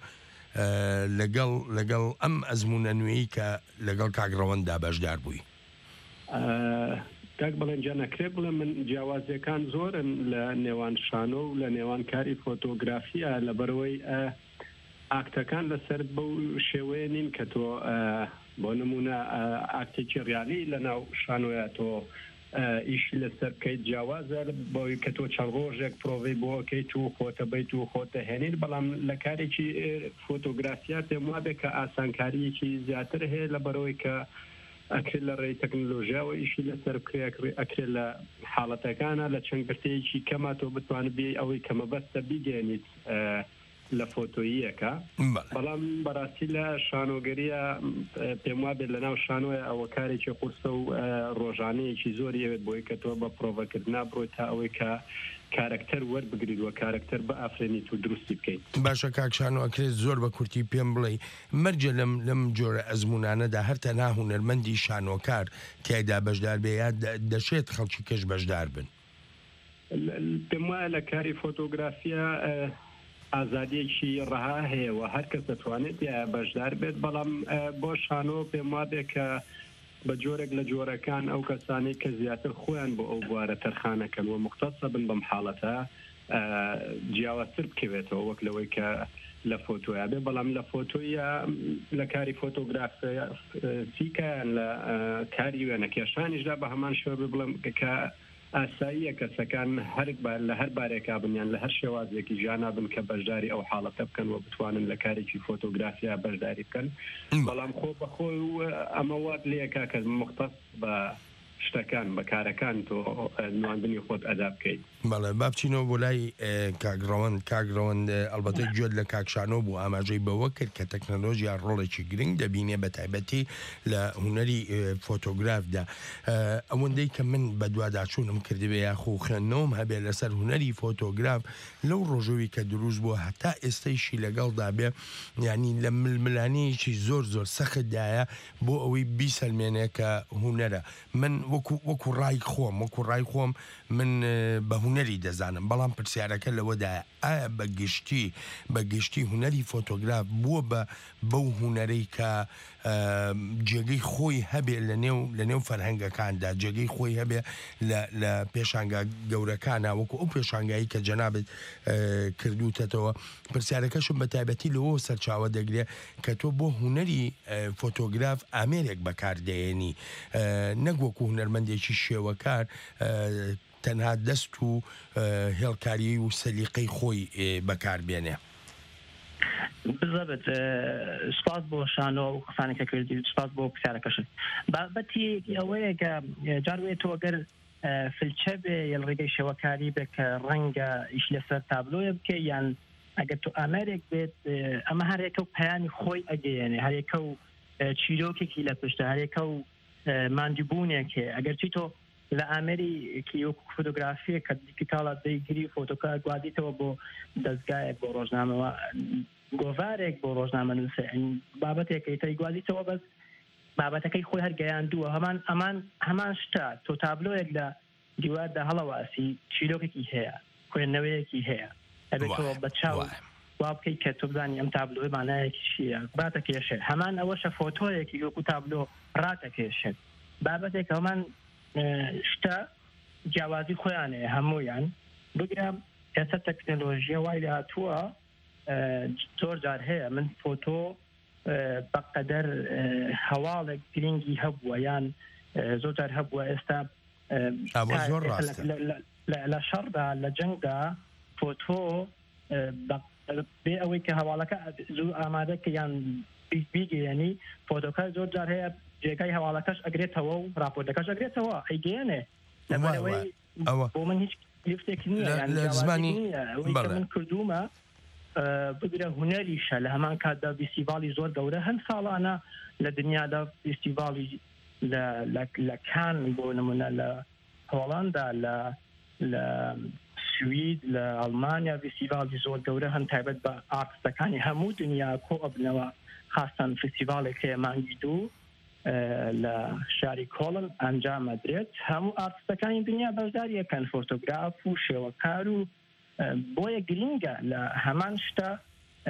لەگەڵ ئەم ئەزمونە نوێی کە لەگەڵ کاک ڕەوەنددا بەشدار بووی؟
کاک بڵێن جا نەکرێ بڵێ من جیاوازیەکان زۆرن لە نێوان شانۆ و لە نێوان کاری فۆتۆگرافیە، لەبەرەوەی ئاکتەکان لەسەر بەو شێوەیە نین کە تۆ بۆ نمونە ئاکتێکی ڕیالی لە ناو شانۆیە تۆ
ئیشی لەسەر بکەیت جیاوازە بۆی کە تۆ چەند ڕۆژێک پرۆڤی بۆکەیت و خۆتە بیت و خۆتە هێنیت بەڵام لە کارێکی فۆتۆگرافیا پێم وابێت کە ئاسانکاریەکی زیاتر هەیە لە بەرەوەی کە ئەکرێت لە ڕێی تەکنۆلۆژیاوە ئیشی لەسەر ئەکرێت لە حاڵەتەکانە لە چەند گرتەیەکی کەما تۆ بتوانێت بێ ئەوەی کە مەبەستە بیگەێنیت لە فۆتۆییەکە بەڵام بەڕاستی لە شانۆگەریە پێم وابێت لە ناو شانۆیە ئەوە کارێکی قورسە و ڕۆژانەیەکی زۆری ئەوێت بۆی کە تۆ بە پرۆڤەکردنا بڕۆیت تا ئەوەی کە کارکتەر وەربگریت و کارکتەر بە ئافرێنیت و دروستی بکەیت
باشە کاکشانۆ ئەکرێت زۆر بە کورتی پێم بڵێ مەرجە لەم جۆرە ئەزمونانەدا هەرتە ناهونەرمەندی شانۆکار تیایدا بەشدار بێ یا دەشێت خەڵکی کەش بەشدار بن
پێم وایە لە کاری فۆتۆگرافیا ئازادیەکی ڕەها هەیە و هەر کەس دەتوانێت بەشدار بێت بەڵام بۆ شانۆ پێم وابێت کە بە جۆرێک لە جۆرەکان ئەو کەسانی کە زیاتر خۆیان بۆ ئەو بوارە تەرخانەکەن و مختصە بن بەم حاڵەتە جیاوازتر بکەوێتەوە وەک لەوەی کە لە فۆتۆیا بێ بەڵام لە فۆتۆیە لە کاری فۆتۆگرافیکیان لە کاری وێنەکێشانیشدا بە هەمان شێوە بڵێم کە ئاساییە کەسەکان لە هەر بارێکا بنیان لە هەر شێوازێکی ژیانە بن کە بەشداری ئەو حاڵەتە بکەن و بتوانن لە کارێکی فۆتۆگرافیا بەشداری بکەن بەڵام خۆ بەخۆی ئەمە وات لێکا کە مختص بە شتەکان بە کارەکان تۆ نواندنی خۆت ئەدا بکەیت
بەڵێ با بچینەوە بۆ لای کاگڕەوەند ئەلبەتە گوێت لە کاکشانۆ بوو ئاماژەی بەوە کرد کە تەکنەلۆژیا ڕۆڵێکی گرنگ دەبینێ بە تایبەتی لە هوەری فۆتۆگرافدا ئەوەندەی کە من بە دوواداچوونم کردبێ یاخۆ خوێندنەوەم هەبێ لەسەر هوەری فۆتۆگراف لەو ڕۆژەوی کە دروست بووە هەتا ئێستەیشی لەگەڵدا بێ ینی لە ململانەیەکی زۆر سەختدایە بۆ ئەوەی بیسەلمێنێ کە هوەرە من وەکو ڕای خۆم من بە هوەری دەزانم بەڵام پرسیارەکە لەوەدایە ئایا بەگشتی هوەری فۆتۆگراف بووە بەو هوەرەی کە جێگەی خۆی هەبێ لە نێو فەرهەنگەکاندا جێگەی خۆی هەبێ لە پێشانگا گەورەکانە وەکو ئەو پێشانگایی کە جەنابێت کردوتەتەوە پرسیارەکەشم بە تایبەتی لەوە سەرچاوە دەگرێت کە تۆ بۆ هوەری فۆتۆگراف ئامێرێک بەکاردێنی نەگوەکو هوەرمەندێکی شێوەکار تەنها دەست و هێڵکاری و سەلیقەی خۆی بەکاربێنێ
بزەبێت سپاس بۆ شانۆ و قسانێکە کردی سپاس بۆ پرسیارەکەشت بابەتی ئەوەیە کە جاروێت تۆ ئەگەر فلچە بێ یان ڕێگەی شێوەکاری بێ کە ڕەنگە ئیش لەسەر تابلۆیە بکە یان ئەگەر تۆ ئامێرێک بێت ئەمە هەرێکە و پەیانی خۆی ئەگەیەنێ هەرێکە و چیرۆکێکی لە پشتە هەرێکە و ماندیبوونێکێ ئەگەر چی تۆ لە ئامریکی وەکو فۆتۆگرافیە کە دیجیتاڵە دەیگیری فۆتۆکار گوادیتەوە بۆ دەستگایەک بۆ ڕۆژنامەوە گۆڤارێک بۆ ڕۆژنامە نووسێ بابەتێکی تەی گوادیتەوە بەس بابەتەکەی خۆی هەرگەیاندووە هەمان شتا تۆ تابلۆیەک لە دیواردا هەڵەواسی چیرۆکێکی هەیە خوێندنەوەیەکی هەیە ئەبێتەوە بە چاو وا بکەیت کە تۆ بزانی ئەم تابلۆی مانایەکی چییە باتەکێشێت هەمان ئەوەشە فۆتۆیەکی وەکو تابلۆ ڕاتەکێشێت بابەتێک هەمان شتا جیاوازی خۆیانەیە هەموویان بگرم ئێستا تەکنۆلۆژیە وای لە هاتووە زۆر جار هەیە من فۆتۆ بەقەدەر هەواڵێک گرنگی هەبووە یان زۆر جار هەبووە ئێستا لە شەڕدا لە جەنگدا فۆتۆ بێ ئەوەی کە هەواڵەکە زوو ئامادەکە یان بیگەیەنی فۆتۆکە زۆر جار هەیە جێگای هەواڵەکەش ئەگرێتەوە و راپۆرتەکەش ئەگرێتەوە ئەیگەێنێ لەبەرەوەی بۆ من هیچ گفتێک نییە
زمانی
من کردومە بگرە هوەریشە لە هەمان کاتدا فیستیڤالی زۆر گەورە هەند ساڵانە لە دنیادا فیستیڤالی لە کان بۆ نمونە لە هۆڵاندا لە سوید لە ئەڵمانیا فیستیڤالی زۆر گەورە هەند تایبەت بە ئارتستەکانی هەموو دنیا کۆ ئەبنەوە خاستان فیستیڤالێک هەیە مانگی دوو لە شاری کۆڵن ئەنجامە درێت هەموو ئارتستەکانی دنیا بەشداریەکەن فۆتۆگراف و شێوەکار و بۆیە گرینگە لە هەمان شتە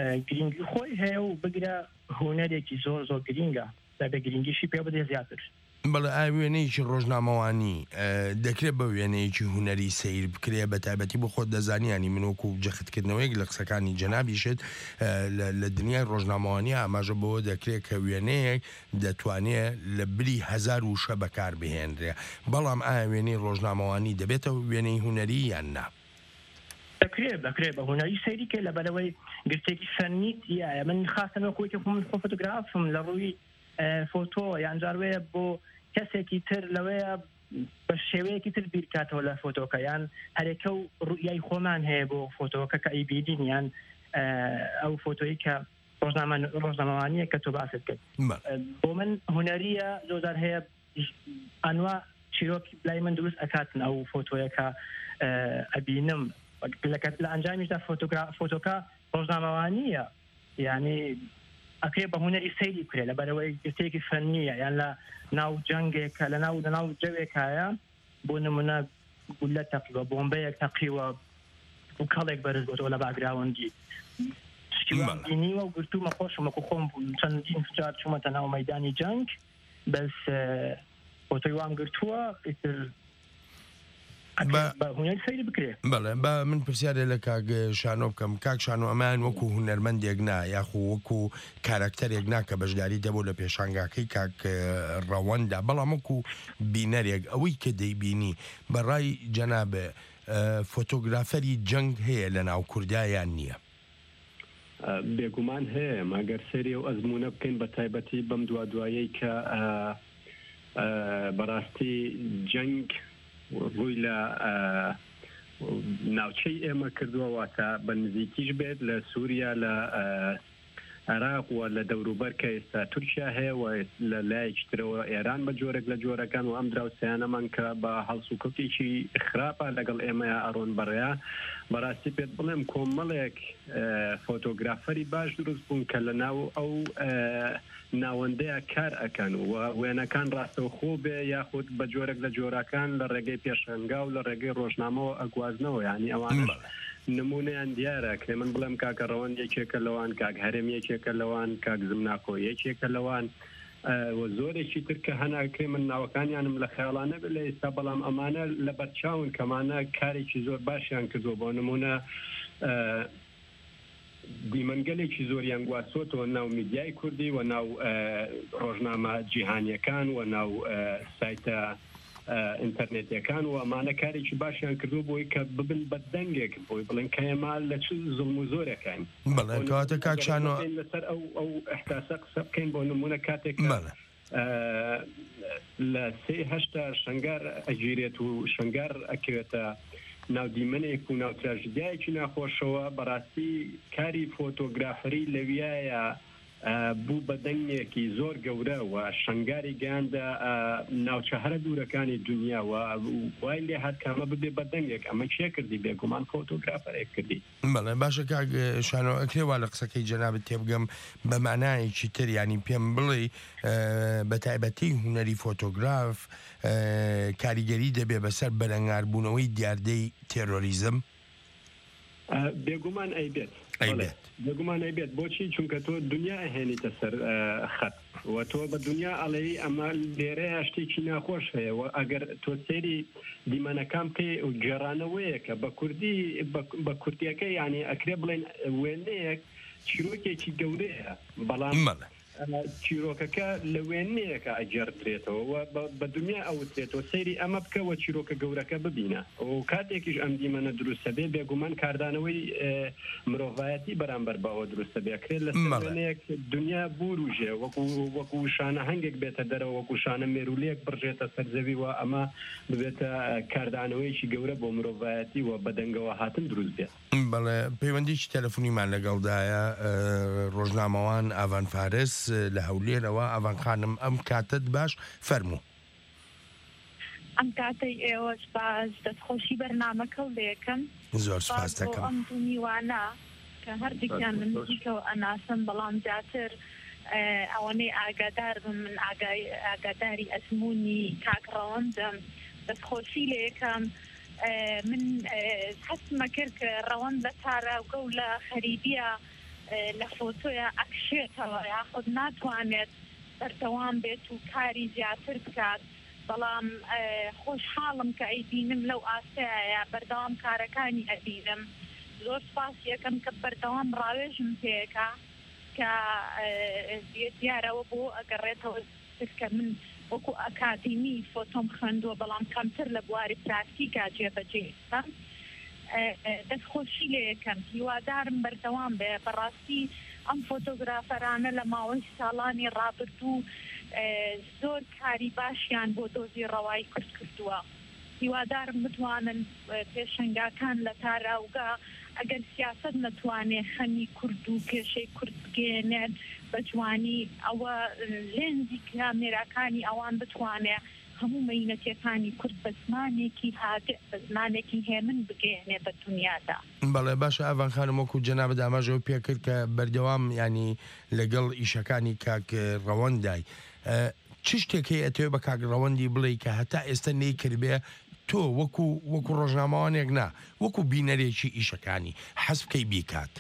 گرنگی خۆی هەیە و بگرە هوەرێکی زۆر گرینگە لەبێ گرنگیشی پێ بدێ زیاتر
بەڵێ وێنەیەکی ڕۆژنامەوانی دەکرێت بە وێنەیەکی هوەری سیر بکرێ بە تایبەتی بۆ خۆت دەزانیانی منوەکو جەختکردنەوەیەک لە قسەکانی جەنابیشت لە دنیای ڕۆژنامەوانی ئاماژە بۆ دەکرێت کە وێنەیەک دەتوانێت لە بری 1000 وشە بەکار بهێنرێ بەڵام وێنەی ڕۆژنامەوانی دەبێتەوە وێنەی هوەری یان نا
بکرێت بە هوەری سەیری کە لە بەرەوەی گرتێکی فەرنیت یا من خاستنەوە خۆی من خۆ فۆتۆگرافم لە ڕووی فۆتۆ یان جاروەیە بۆ کەسێکی تر لەوەیە بە شێوەیەکی تر بیرکاتەوە لە فۆتۆکە یان هەرێکە و ڕوئیای خۆمان هەیە بۆ فۆتۆکە کە ئەیبیدین یان ئەو فۆتۆیی کە ڕۆژنامەوانیە کە تۆ باست کرد بۆ من هوەریە زۆر هەیە ئەنوا چیرۆکی لای من دروست ئەکاتن ئەو فۆتۆیەکە ئەبینم لە ئەنجامیشدا فۆتۆکە ڕۆژنامەوانیە یعنی ئەکرێ بە هوەری سەیری بکرێت لە بەرەوەی گرتێکی فەنیە یان لە ناو جەنگێکە لە ناو جەوێکایە بۆ نمونە گولە تەقیوە بۆمبەیەک تەقیوە و کەڵێک بەرز بۆتەوە لە باگراوەندی شتیوانبینیوە و گرتومە خۆشمەکو خۆم چەندین جار چوومەتە ناو مەیدانی جەنگ بەس فۆتۆی وام گرتووە ئیتر
بەڵێ بە من پرسیارێ لە کاک شانۆ بکەم کاک شانۆ ئەمان وەکو هونەرمەندێک نا یاخو وەکو کارکتەرێک ناکە بەشداری دەبوو لە پێشانگاکەی کاک ڕەوەندا بەڵام وەکو بینەرێک ئەوەی کە دەیبینی بەڕای جەنابێ فۆتۆگرافەری جەنگ هەیە لە ناو کوردایان نییە
بێگومان هەیە ماگەر سەری و ئەزمونە بکەین بە تایبەتی بەم دوایەی کە بەڕاستی جەنگ ڕووی لە ناوچەی ئێمە کردووەواتە بە نزیکیش بێت لە سووریا لە عێراق و لە دەوروبەر کە ئێستا تورکیا هەیە و لە لایەکی ترەوە ئێران بە جۆرێک لە جۆرەکان و ئەم دراوسیانەمان کە بە هەڵسوکەوتێکی خراپە لەگەڵ ئێمەیە ئەڕۆن بەڕێیا بەڕاستی پێت بڵێم کۆمەڵێک فۆتۆگرافەری باش دروست بوون کە لە ناو ئەو ناوەندەیە کار ئەکەن و وێنەکان ڕاستەوخۆ بێ یاخود بە جۆرێک لە جۆرەکان لە ڕێگەی پێشەنگا و لە ڕێگەی ڕۆژنامەوە ئەگوازنەوە یعنی ئەوان نمونەیان دیارە کە من بڵێم کاکە ڕەوەند یەکێکە لەوان کاک هەرێم یەکێکە لەوان کاک زمناکۆ یەکێکە لەوان زۆرێکی تر کە هەناکرێ من ناوەکانیانم لە خەیاڵانە بێ لە ئێستا بەڵام ئەمانە لە بەرچاون کەمانە کارێکی زۆر باشیان کردووە بۆ نمونە دیمەنگەلێکی زۆریان گواسۆتەوە ناو میدیای کوردی و ناو ڕۆژنامە جیهانیەکان و ناو سایتە ئینتەرنێتیەکان و ئەمانە کارێکی باشیان کردو بۆی کە ببن بە دەنگێک بۆی بڵێن کە ئێمە لە چ زڵم و زۆرەکەین
بەڵێکاتە کاکشانەوە
لەسەر ئەو احتاسە قسە بکەین بۆ نمونە کاتێک لە 3 شەنگار ئەگیرێت و شەنگار ئەکرێتە ناو دیمەنێک و ناو تراژدیایەکی ناخۆشەوە بەڕاستی کاری فۆتۆگرافەری لەویایە بوو بە دەنگێکی زۆر گەورە و شەنگاری گەیاندا ناوچەهرە دوورەکانی دنیا و وای لێ هات کامە ببێ بە دەنگێک ئەمە چێ کردی بێگومان فۆتۆگرافەرێک کردی
بەڵێ باشە کاک شانۆ ئەکرێوا لە قسەکەی جەنابەت تێبگەم بە مانایەکی تر ینی پێم بڵێ بە تایبەتی هوەری فۆتۆگراف کاریگەری دەبێ بەسەر بەرەنگاربوونەوەی دیاردەی تێرۆریزم
بێگومان ئەیبێت بێگومان ئەیبێت بۆچی چونکە تۆ دنیا ئەهێنیتە سەر خەت و تۆ بە دنیا ئەڵێی ئەمە لێرەیە شتێکی ناخۆش هەیە و ئەگەر تۆ سێری دیمەنەکان بکەی و گێڕانەوەیەکە بە کوردی بە کورتیەکە یعنی ئەکرێ بڵێن وێنەیەک چیرۆکێکی گەورەیە بەڵام چیرۆکەکە لە وێنەیەکە ئەجێڕدرێتەوە بە دنیا ئەوترێتەوە سەیری ئەمە بکەوە چیرۆکە گەورەکە ببینە و کاتێکیش ئەم دیمەنە دروستە بێ بێگومان کاردانەوەی مرۆڤایەتی بەرامبەر بەوە دروستە بێکرێت لە وێنەیەک دنیا بوروژێ وەکو شانە هەنگێک بێتە دەرەوە وەکو شانە مێرولەیەک بڕژێتە سەرزەوی و ئەمە ببێتە کاردانەوەیکی گەورە بۆ مرۆڤایەتی و بەدەنگەوە هاتن دروست بێت
بەڵێ پەیوەندیی تەلەفۆنیمان لەگەڵدایە ڕۆژنامەوان ئاڤان فارس لە هەولێرەوە ئاڤان خانم ئەم کاتت باش فەرموو
ئەم کاتەی ئێوەش باش دەستخۆشی بەرنامەکە و لێکم
زۆر سپاس دەکەم
ئەم دوو میوانە کە هەردووکیان من نزیکەوە ئەناسم بەڵام جاتر ئەوەنەی ئاگادار بم من ئاگاداری ئەزمموی کاکڕەوەندم دەستخۆشی لێکم من حەسمە کرد کە ڕەوەند لە تاراوگە و لە خەریبیە لە فۆتۆیە ئەکشێتەوە یاخود ناتوانێت بەردەوام بێت و کاری زیاتر بکات بەڵام خۆشحاڵم کە ئەیبینم لەو ئاسایە بەردەوام کارەکانی ئەبینم زۆر سپاس یەکەم کە بەردەوام ڕاوێژم پێەکە کە دیارەوە بۆ ئەگەڕێتەوە کە من وەکو ئەکادیمی فۆتۆم خوێندووە بەڵام کەمتر لە بواری پراکتیکا جێبەجێستم دەستخۆشی لێ یەکەم هیوادارم بەردەوام بێ بەڕاستی ئەم فۆتۆگرافەرانە لە ماوەی ساڵانی ڕابردوو زۆر کاری باشیان بۆ دۆزی ڕەوای کورد کردووە هیوادارم بتوانن پێشنگاکان لە تاراوگا ئەگەر سیاست نەتوانێ خەمی کورد و کێشەی کورد بگێنێت بە جوانی ئەوە لێنزی کامێراکانی ئەوان بتوانێ هەموو مەینەتیەکانی کورد بە زمانێکی هادئ بە زمانێکی هێمن بگەێنێ بە دنیادا.
بەڵێ باشە ئەڤان خانم وەکو جەنابەت ئاماژەوە پێکرد کە بەردەوام ینی لەگەڵ ئیشەکانی کاک ڕەوەندای چ شتێکی ئەتەوێ بە کاک ڕەوەندی بڵێ کە هەتا ئێستا نەیکردبێ تۆ وەکو ڕۆژنامەوانێک نا وەکو بینەرێکی ئیشەکانی حەز بکەی بیکات.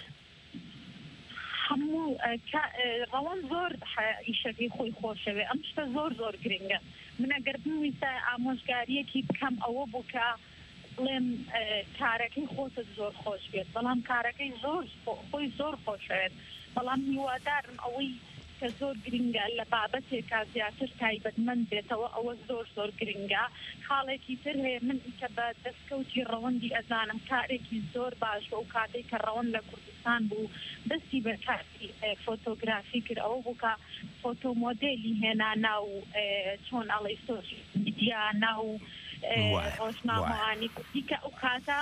هەموو ڕەوەند زۆر ئیشەکەی خۆی خۆشەوێ ئەم شتە زۆر گرنگە من ئەگەر بویستە ئامۆژگاریەکی بکەم ئەوە بوو کە بڵێم کارەکەی خۆتت زۆر خۆش بێت بەڵام کارەکەی خۆی زۆر خۆشەوێت بەڵام هیوادارم ئەوەی کە زۆر گرنگە لە بابەتێکا زیاتر تایبەتمەند بێتەوە ئەوە زۆر گرنگە خاڵێکی تر هەیە من کە بە دەستکەوتی ڕەوەندی ئەزانم کارێکی زۆر باش و کاتێک کە ڕەوەند لە کوردستان بوو دەستی بە کاری فۆتۆگرافی کرد ئەوە بوو کە فۆتۆ مۆدێلی هێنا ناو چۆن ئەڵێ سۆشیال میدیا ناو ڕۆژنامەوانی کوردی کە ئەو کاتە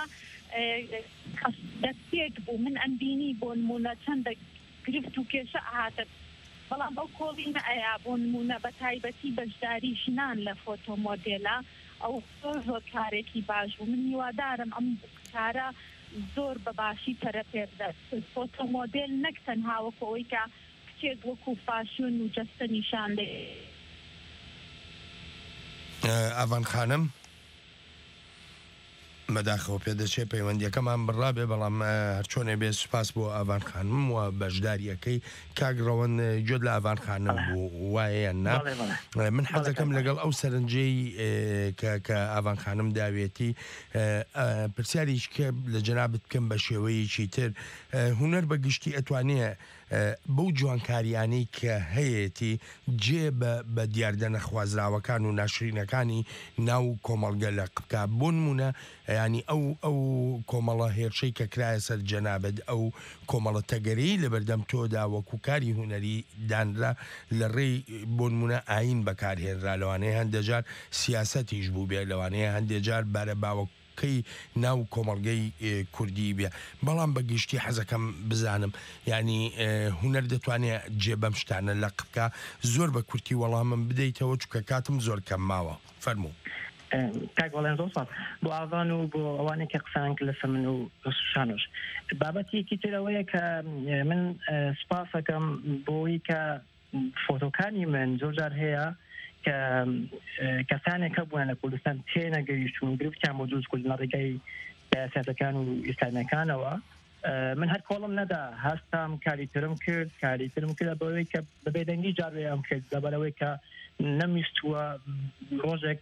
دەستێک بوو من ئەمبینی بۆ نمونە چەندە گرفت و کێشە ئاهاتە بەڵام ئەو کۆڵینە ئەیا بۆ نمونە بە تایبەتی بەشداری ژنان لە فۆتۆ مۆدێلا ئەو زۆر کارێکی باش بوو من هیوادارم ئەم کارە زۆر بەباشی تەرەپێ بدات فۆتۆ مۆدێل نەک تەنها وەکو ئەوەی کە کچێک وەکو فاشن و جەستە نیشان دێ.
ئەڤان خانم مەداخەوە پێدەچێ پەیوەندیەکەمان بڕابێ بەڵام هەرچۆنێ بێ سوپاس بۆ ئەڤان خانم و بەشداریەکەی کاگڕەوەن جۆت لە ئەڤان خانم بوو وایە نا من حەزەکەم لەگەڵ ئەو سەرنجەی کە ئەڤان خانم داوێتی پرسیاریش کە لە جەنابەت بکەم بە شێوەیەکی تر هونەر بە گشتی ئەتوانێ بەو جوانکاریانەی کە هەیەی جێ بە دیاردەنە خوازراوەکان و ناشرینەکانی ناو کۆمەڵگە لە قبکە بۆ نمونە ینی ئەو کۆمەڵە هێرشەی کە کرایە سەر جەنابەت ئەو کۆمەڵە تەگەری لە بەردەم تۆدا وەکو کاری هوەری دانرا لە ڕێی بۆ نمونە ئاین بەکارهێنرا لەوانەیە هەندێجار سیاسەتیش بوو بێ لەوانەیە هەندێجار بارە باوە ناو کۆمەڵگەی کوردی بێ بەڵام بەگشتی حەزەکەم بزانم ینی هوەر دەتوانێت جێ بەم شتانە لە قبکە زۆر بە کورتی وەڵامم بدەیتەوە چکە کاتم زۆر کەم ماوە فەرموو
کاگوڵێن زۆر بۆ ئاوان و بۆ ئەوانێک کە قسان کرد لەسەر من و شانۆش بابەتێکی ترەوەیە کە من سپاسەکەم بۆی کە فۆتۆکانی من زۆرجار هەیە کە کەسانێک هەبووە لە کوردستان تێنەگەیشتون گرفتیان بۆ دروست کردن لە ڕێگەی سیاسەتەکان و ئیسلامەکانەوە من هەر کۆڵم نەدا هەستام کاری ترم کرد بەوەی کە بەبێدەنگی جاروێ ئەم کرد لەبەرەوەی کە نەمیستووە ڕۆژێک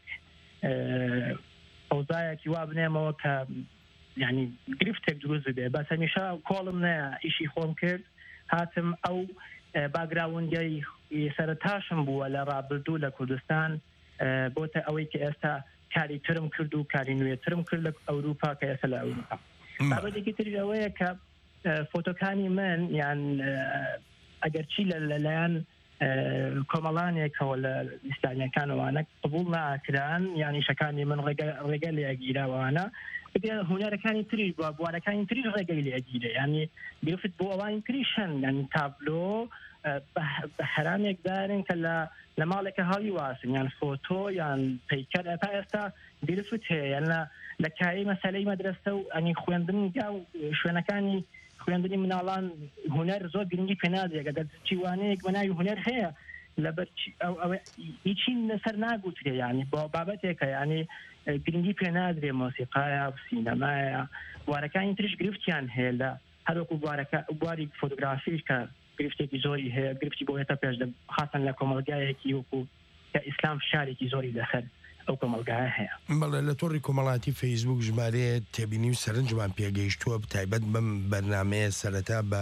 ئەوزایەکی وا بنێمەوە کە ینی گرفتێک دروست بێ بەس هەمیشە کۆڵم نەیە ئیشی خۆم کرد هاتم ئەو باگراوندەی سەرتاشم بووە لە ڕابردوو لە کوردستان بۆتە ئەوەی کە ئێستا کاری ترم کرد و کاری نوێترم کرد لە ئەوروپا کە ئێستا لە ئەوروپا بابەتێکی تری ئەوەیە کە فۆتۆکانی من یان ئەگەرچی لەلایەن کۆمەڵانێکەوە لە ئیسلامیەکانەوانە قبول ناکران یانی شەکانی من ڕێگە لێگیراوانە هوەرەکانی تریش بوارەکانی تریش ڕێگەی لێگیرە ینی گرفت بۆ ئەوانی تریشن ینی تابلۆ بە حرامێک دارن کە لە ماڵێکە هاوی واسن یان فۆتۆ یان پەیکەر تا ئێستا گرفت هەیە یان لە کاری مەسەلەی مەدرسە و ئەنی خوێندنگا و شوێنەکانی خوێندنی مناڵان هوەر زۆر گرنگی پێنادێگە دەچیوانەیەک بەناوی هوەر هەیە لەبەر هیچی لەسەر ناگوترێ ینی بۆ بابەتێکە ینی گرنگی پێنادرێ مۆسیقایە سینەمایە بوارەکانی تریش گرفتیان هەیە لە هەروەکو بواری فۆتۆگرافیش کە گرفتێکی زۆری هەیە گرفتی بۆ هێتا پێش خاصن لە کۆمەڵگایەکی وەکو کە ئیسلام شارێکی زۆری دەخەر ئەو کۆمەڵگایە هەیە
بەڵێ لە تۆڕی کۆمەڵاتی فەیسبوک ژمارەیە تێبینی و سەرنجمان پێگەیشتووە تایبەت بەم بەرنامەیە سەرەتا بە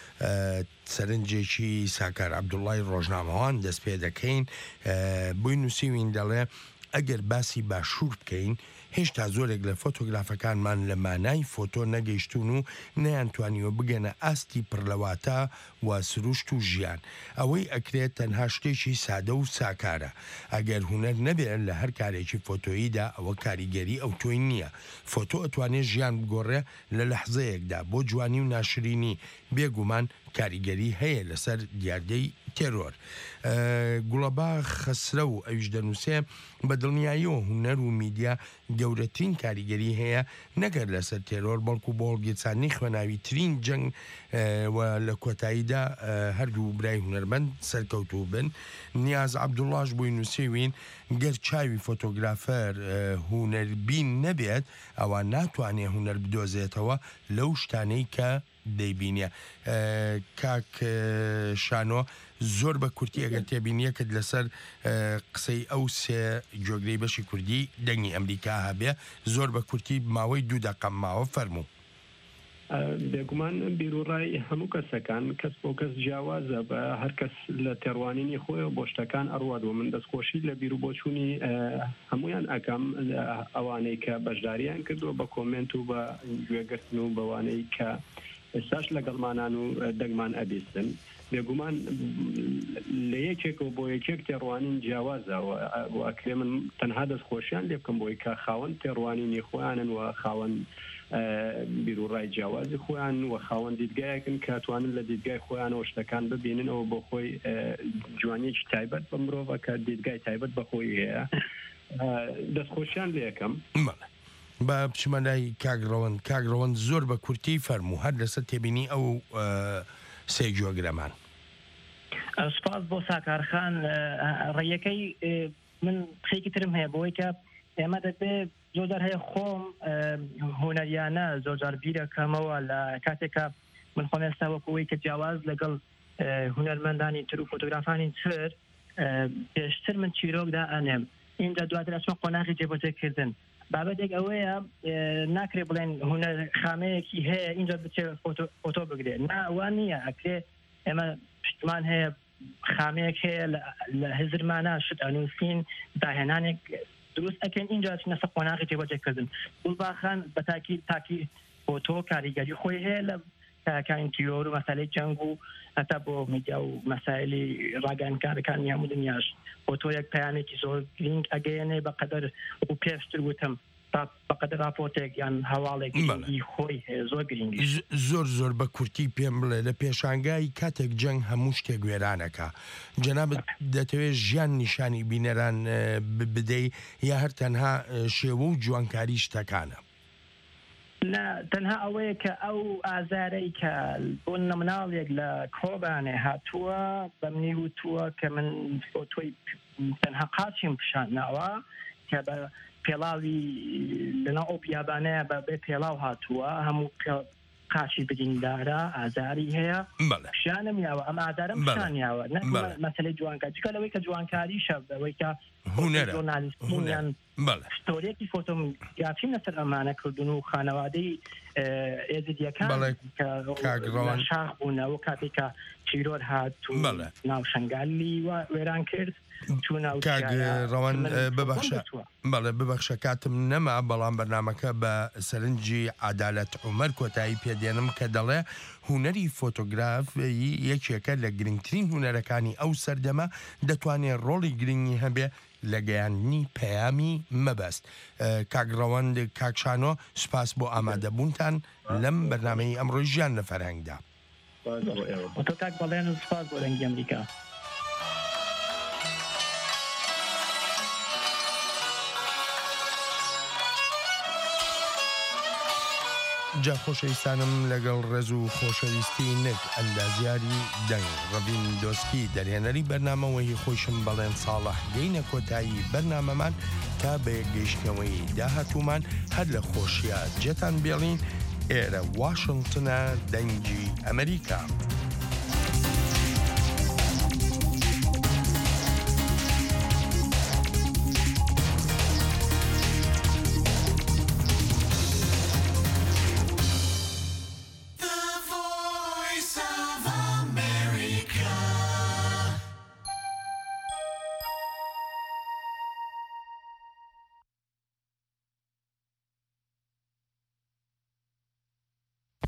سەرنجێکی ساکار عەبدوڵڵای ڕۆژنامەوان دەست پێ دەکەین بۆی نووسیوین دەڵێ ئەگەر باسی باشوور بکەین هێشتا زۆرێک لە فۆتۆگرافەکانمان لە مانای فۆتۆ نەگەیشتون و نەیانتوانیوە بگەنە ئاستی پڕلەواتە و سروشت و ژیان ئەوەی ئەکرێت تەنها شتێکی سادە و ساکارە ئەگەر هونەر نەبێت لە هەر کارێکی فۆتۆییدا ئەوە کاریگەری ئەو تۆی نییە فۆتۆ ئەتوانێت ژیان بگۆڕێ لە لەحزەیەکدا بۆ جوانی و ناشرینی بێگومان کاریگەری هەیە لەسەر دیاردەی تێرۆر گوڵەبا خەسرە و ئەویش دەنووسێ بە دڵنیاییەوە هونەر و میدیا گەورەترین کاریگەری هەیە نەگەر لەسەر تێرۆر بەڵکو بۆ هەڵگیرسانی خوێناوی ترین جەنگ و لە کۆتاییدا هەردوو برای هونەرمەند سەرکەوتوو بن نیاز عەبدوڵڵاش بووی نووسیوین گەر چاوی فۆتۆگرافەر هونەربین نەبێت ئەوە ناتوانێت هونەر بدۆزێتەوە لەو شتانەی کە دەیبینە کاک شانۆ زۆر بە کورتی ئەگەر تێبینیەکەت لەسەر قسەی ئەو سێ جۆگرەی بەشی کوردی دەنگی ئەمریکا هەبێ زۆر بە کورتی ماوەی 2 دەقەم ماوە فەرموو
بێگومان بیرروڕای هەموو کەسەکان کەس بۆ کەس جیاوازە بە هەر کەس لە تێڕوانینی خۆی بۆ شتەکان ئەڕوادەوە من دەستخۆشی لە بیر و بۆچوونی هەمویان ئەکەم ئەوانەی کە بەشداریان کردووە بە کۆمنت و بە گوێگرتن و بەوانەی کە ئێستاش لەگەڵمانان و دەنگمان ئەبیستن بێگومان لە یەکێکەوە بۆ یەکێک تێڕوانین جیاوازە و ئەکرێ من تەنها دەستخۆشیان لێ بکەم بۆی کە خاوەن تێڕوانینی خۆیانن و خاوەن بیرروڕای جیاوازی خۆیان و خاوەن دیدگایەکن کە توانن لە دیدگای خۆیانەوە شتەکان ببینن ئەوە بۆ خۆی جوانیەکی تایبەت بە مرۆڤە کە دیدگای تایبەت بە خۆی هەیە دەستخۆشیان لێ یەکەم
بە پشمەلای کاگڕەوەند زۆر بە کورتی فەرموو هەر لەسەر تێبینی ئەو سێ جۆگرەمان
سپاس بۆ ساکارخان ڕێیەکەی من قسەیەکی ترم هەیە بۆی کە ئێمە دەبێت زۆرجار هەیە خۆم هونەریانە زۆرجار بیرەکەمەوە لە کاتێکە من خۆم ئێستا وەکوەوەی کە جیاواز لەگەڵ هونەرمەندانی تر و فۆتۆگرافانی تر پێشتر من چیرۆکدا ئەنێم اینجا دواتر ئەچمە قۆناغی جێبەجێکردن بابەتێک ئەوەیە ناکرێ بڵێن هونەر خامەیەکی هەیە اینجا بچێ فۆتۆ بگرێت ناوان نییە ئەکرێ ئێمە پشتمان هەیە خامەیەک هەیە لە هزرمانە شت ئەنووسین داهێنانێک دروست ئەکەن اینجا نەسە قۆناغی جێبەجێکردن گوڵباخان بە تاکی فۆتۆ کاریگەری خۆی هەیە لە تاکانی تیۆر و مەسەلەی جەنگ و هەتا بۆ میدیا و مەسایلی ڕاگەیاندنەکانی هەموو دنیاش فۆتۆیەک پەیامێکی زۆر گرنگ ئەگەیەنێ بەقەدەر و پێشتر وتم بەقەدەر راپۆرتێک یان هەواڵێکی خۆی هەیە زۆر گرنگی
زۆر بە کورتی پێم بڵێ لە پێشانگای کاتێک جەنگ هەموو شتێک گوێرانەکە جەنابەت دەتەوێت ژیان نیشانی بینەران بدەی یا هەر تەنها شێوە و جوانکاری شتەکانە
تەنها ئەوەیە کە ئەو ئازارەی کە بۆ نەمناڵێک لە کۆبانێ هاتووە بە منی وتووە کە من فۆتۆی تەنها قاچیم پیشانناوە کە بە پێڵاوی لەناو ئەو بیابانەیە بە بێ پێڵاو هاتووە هەموو قاچی بگیندارە ئازاری هەیە پیشانم یاوە ئەم ئازارم پیشانیاوە مەسەلەی جوانکاری چکە لەوەی کە جوانکاری شە بەوەی کە ژۆرنالیستیان ستۆریەکی فۆتۆگرافیم لەسەر ئەمانە کردن و خانەوادەی ئێزیدیەکان کە شاخ بوونەوە کاتێکە چیرۆر هات و ناو شنگالی وێران کرد
ڕەوان ببەخشە کاتم نەما بەڵام بەرنامەکە بە سەرنجی عەدالەت عومەر کۆتایی پێدێنم کە دەڵێ هونەری فۆتۆگراف یەکێکە لە گرنگترین هونەرەکانی ئەو سەردەمە دەتوانێت ڕۆڵی گرنگی هەبێ لە گەیاندنی پەیامی مەبەست کاگڕەوەند کاکشانۆ سوپاس بۆ ئامادەبوونتان لەم بەرنامەی ئەمڕۆی ژیان لە فەرهەنگدا
کاک بەڵێن سوپاس بۆ دەنگی ئەمریکا
جا خۆشەویستانم لەگەڵ ڕێز و خۆشەویستی نک ئەندازیاری دەنگ ڕەڤین دۆسکی دەرهێنەری بەرنامەوەی خۆشم بەڵێن ساڵح گەینە کۆتایی بەرنامەمان تا بە گەیشتنەوەی داهاتوومان هەر لە خۆشیە جێتان بێڵین ئێرە واشنگتنە دەنگی ئەمریکا.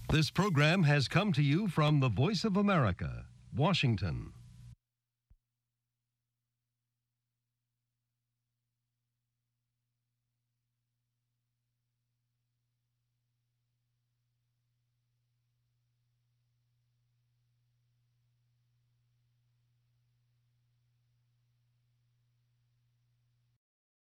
This program has come to you from the Voice of America, Washington.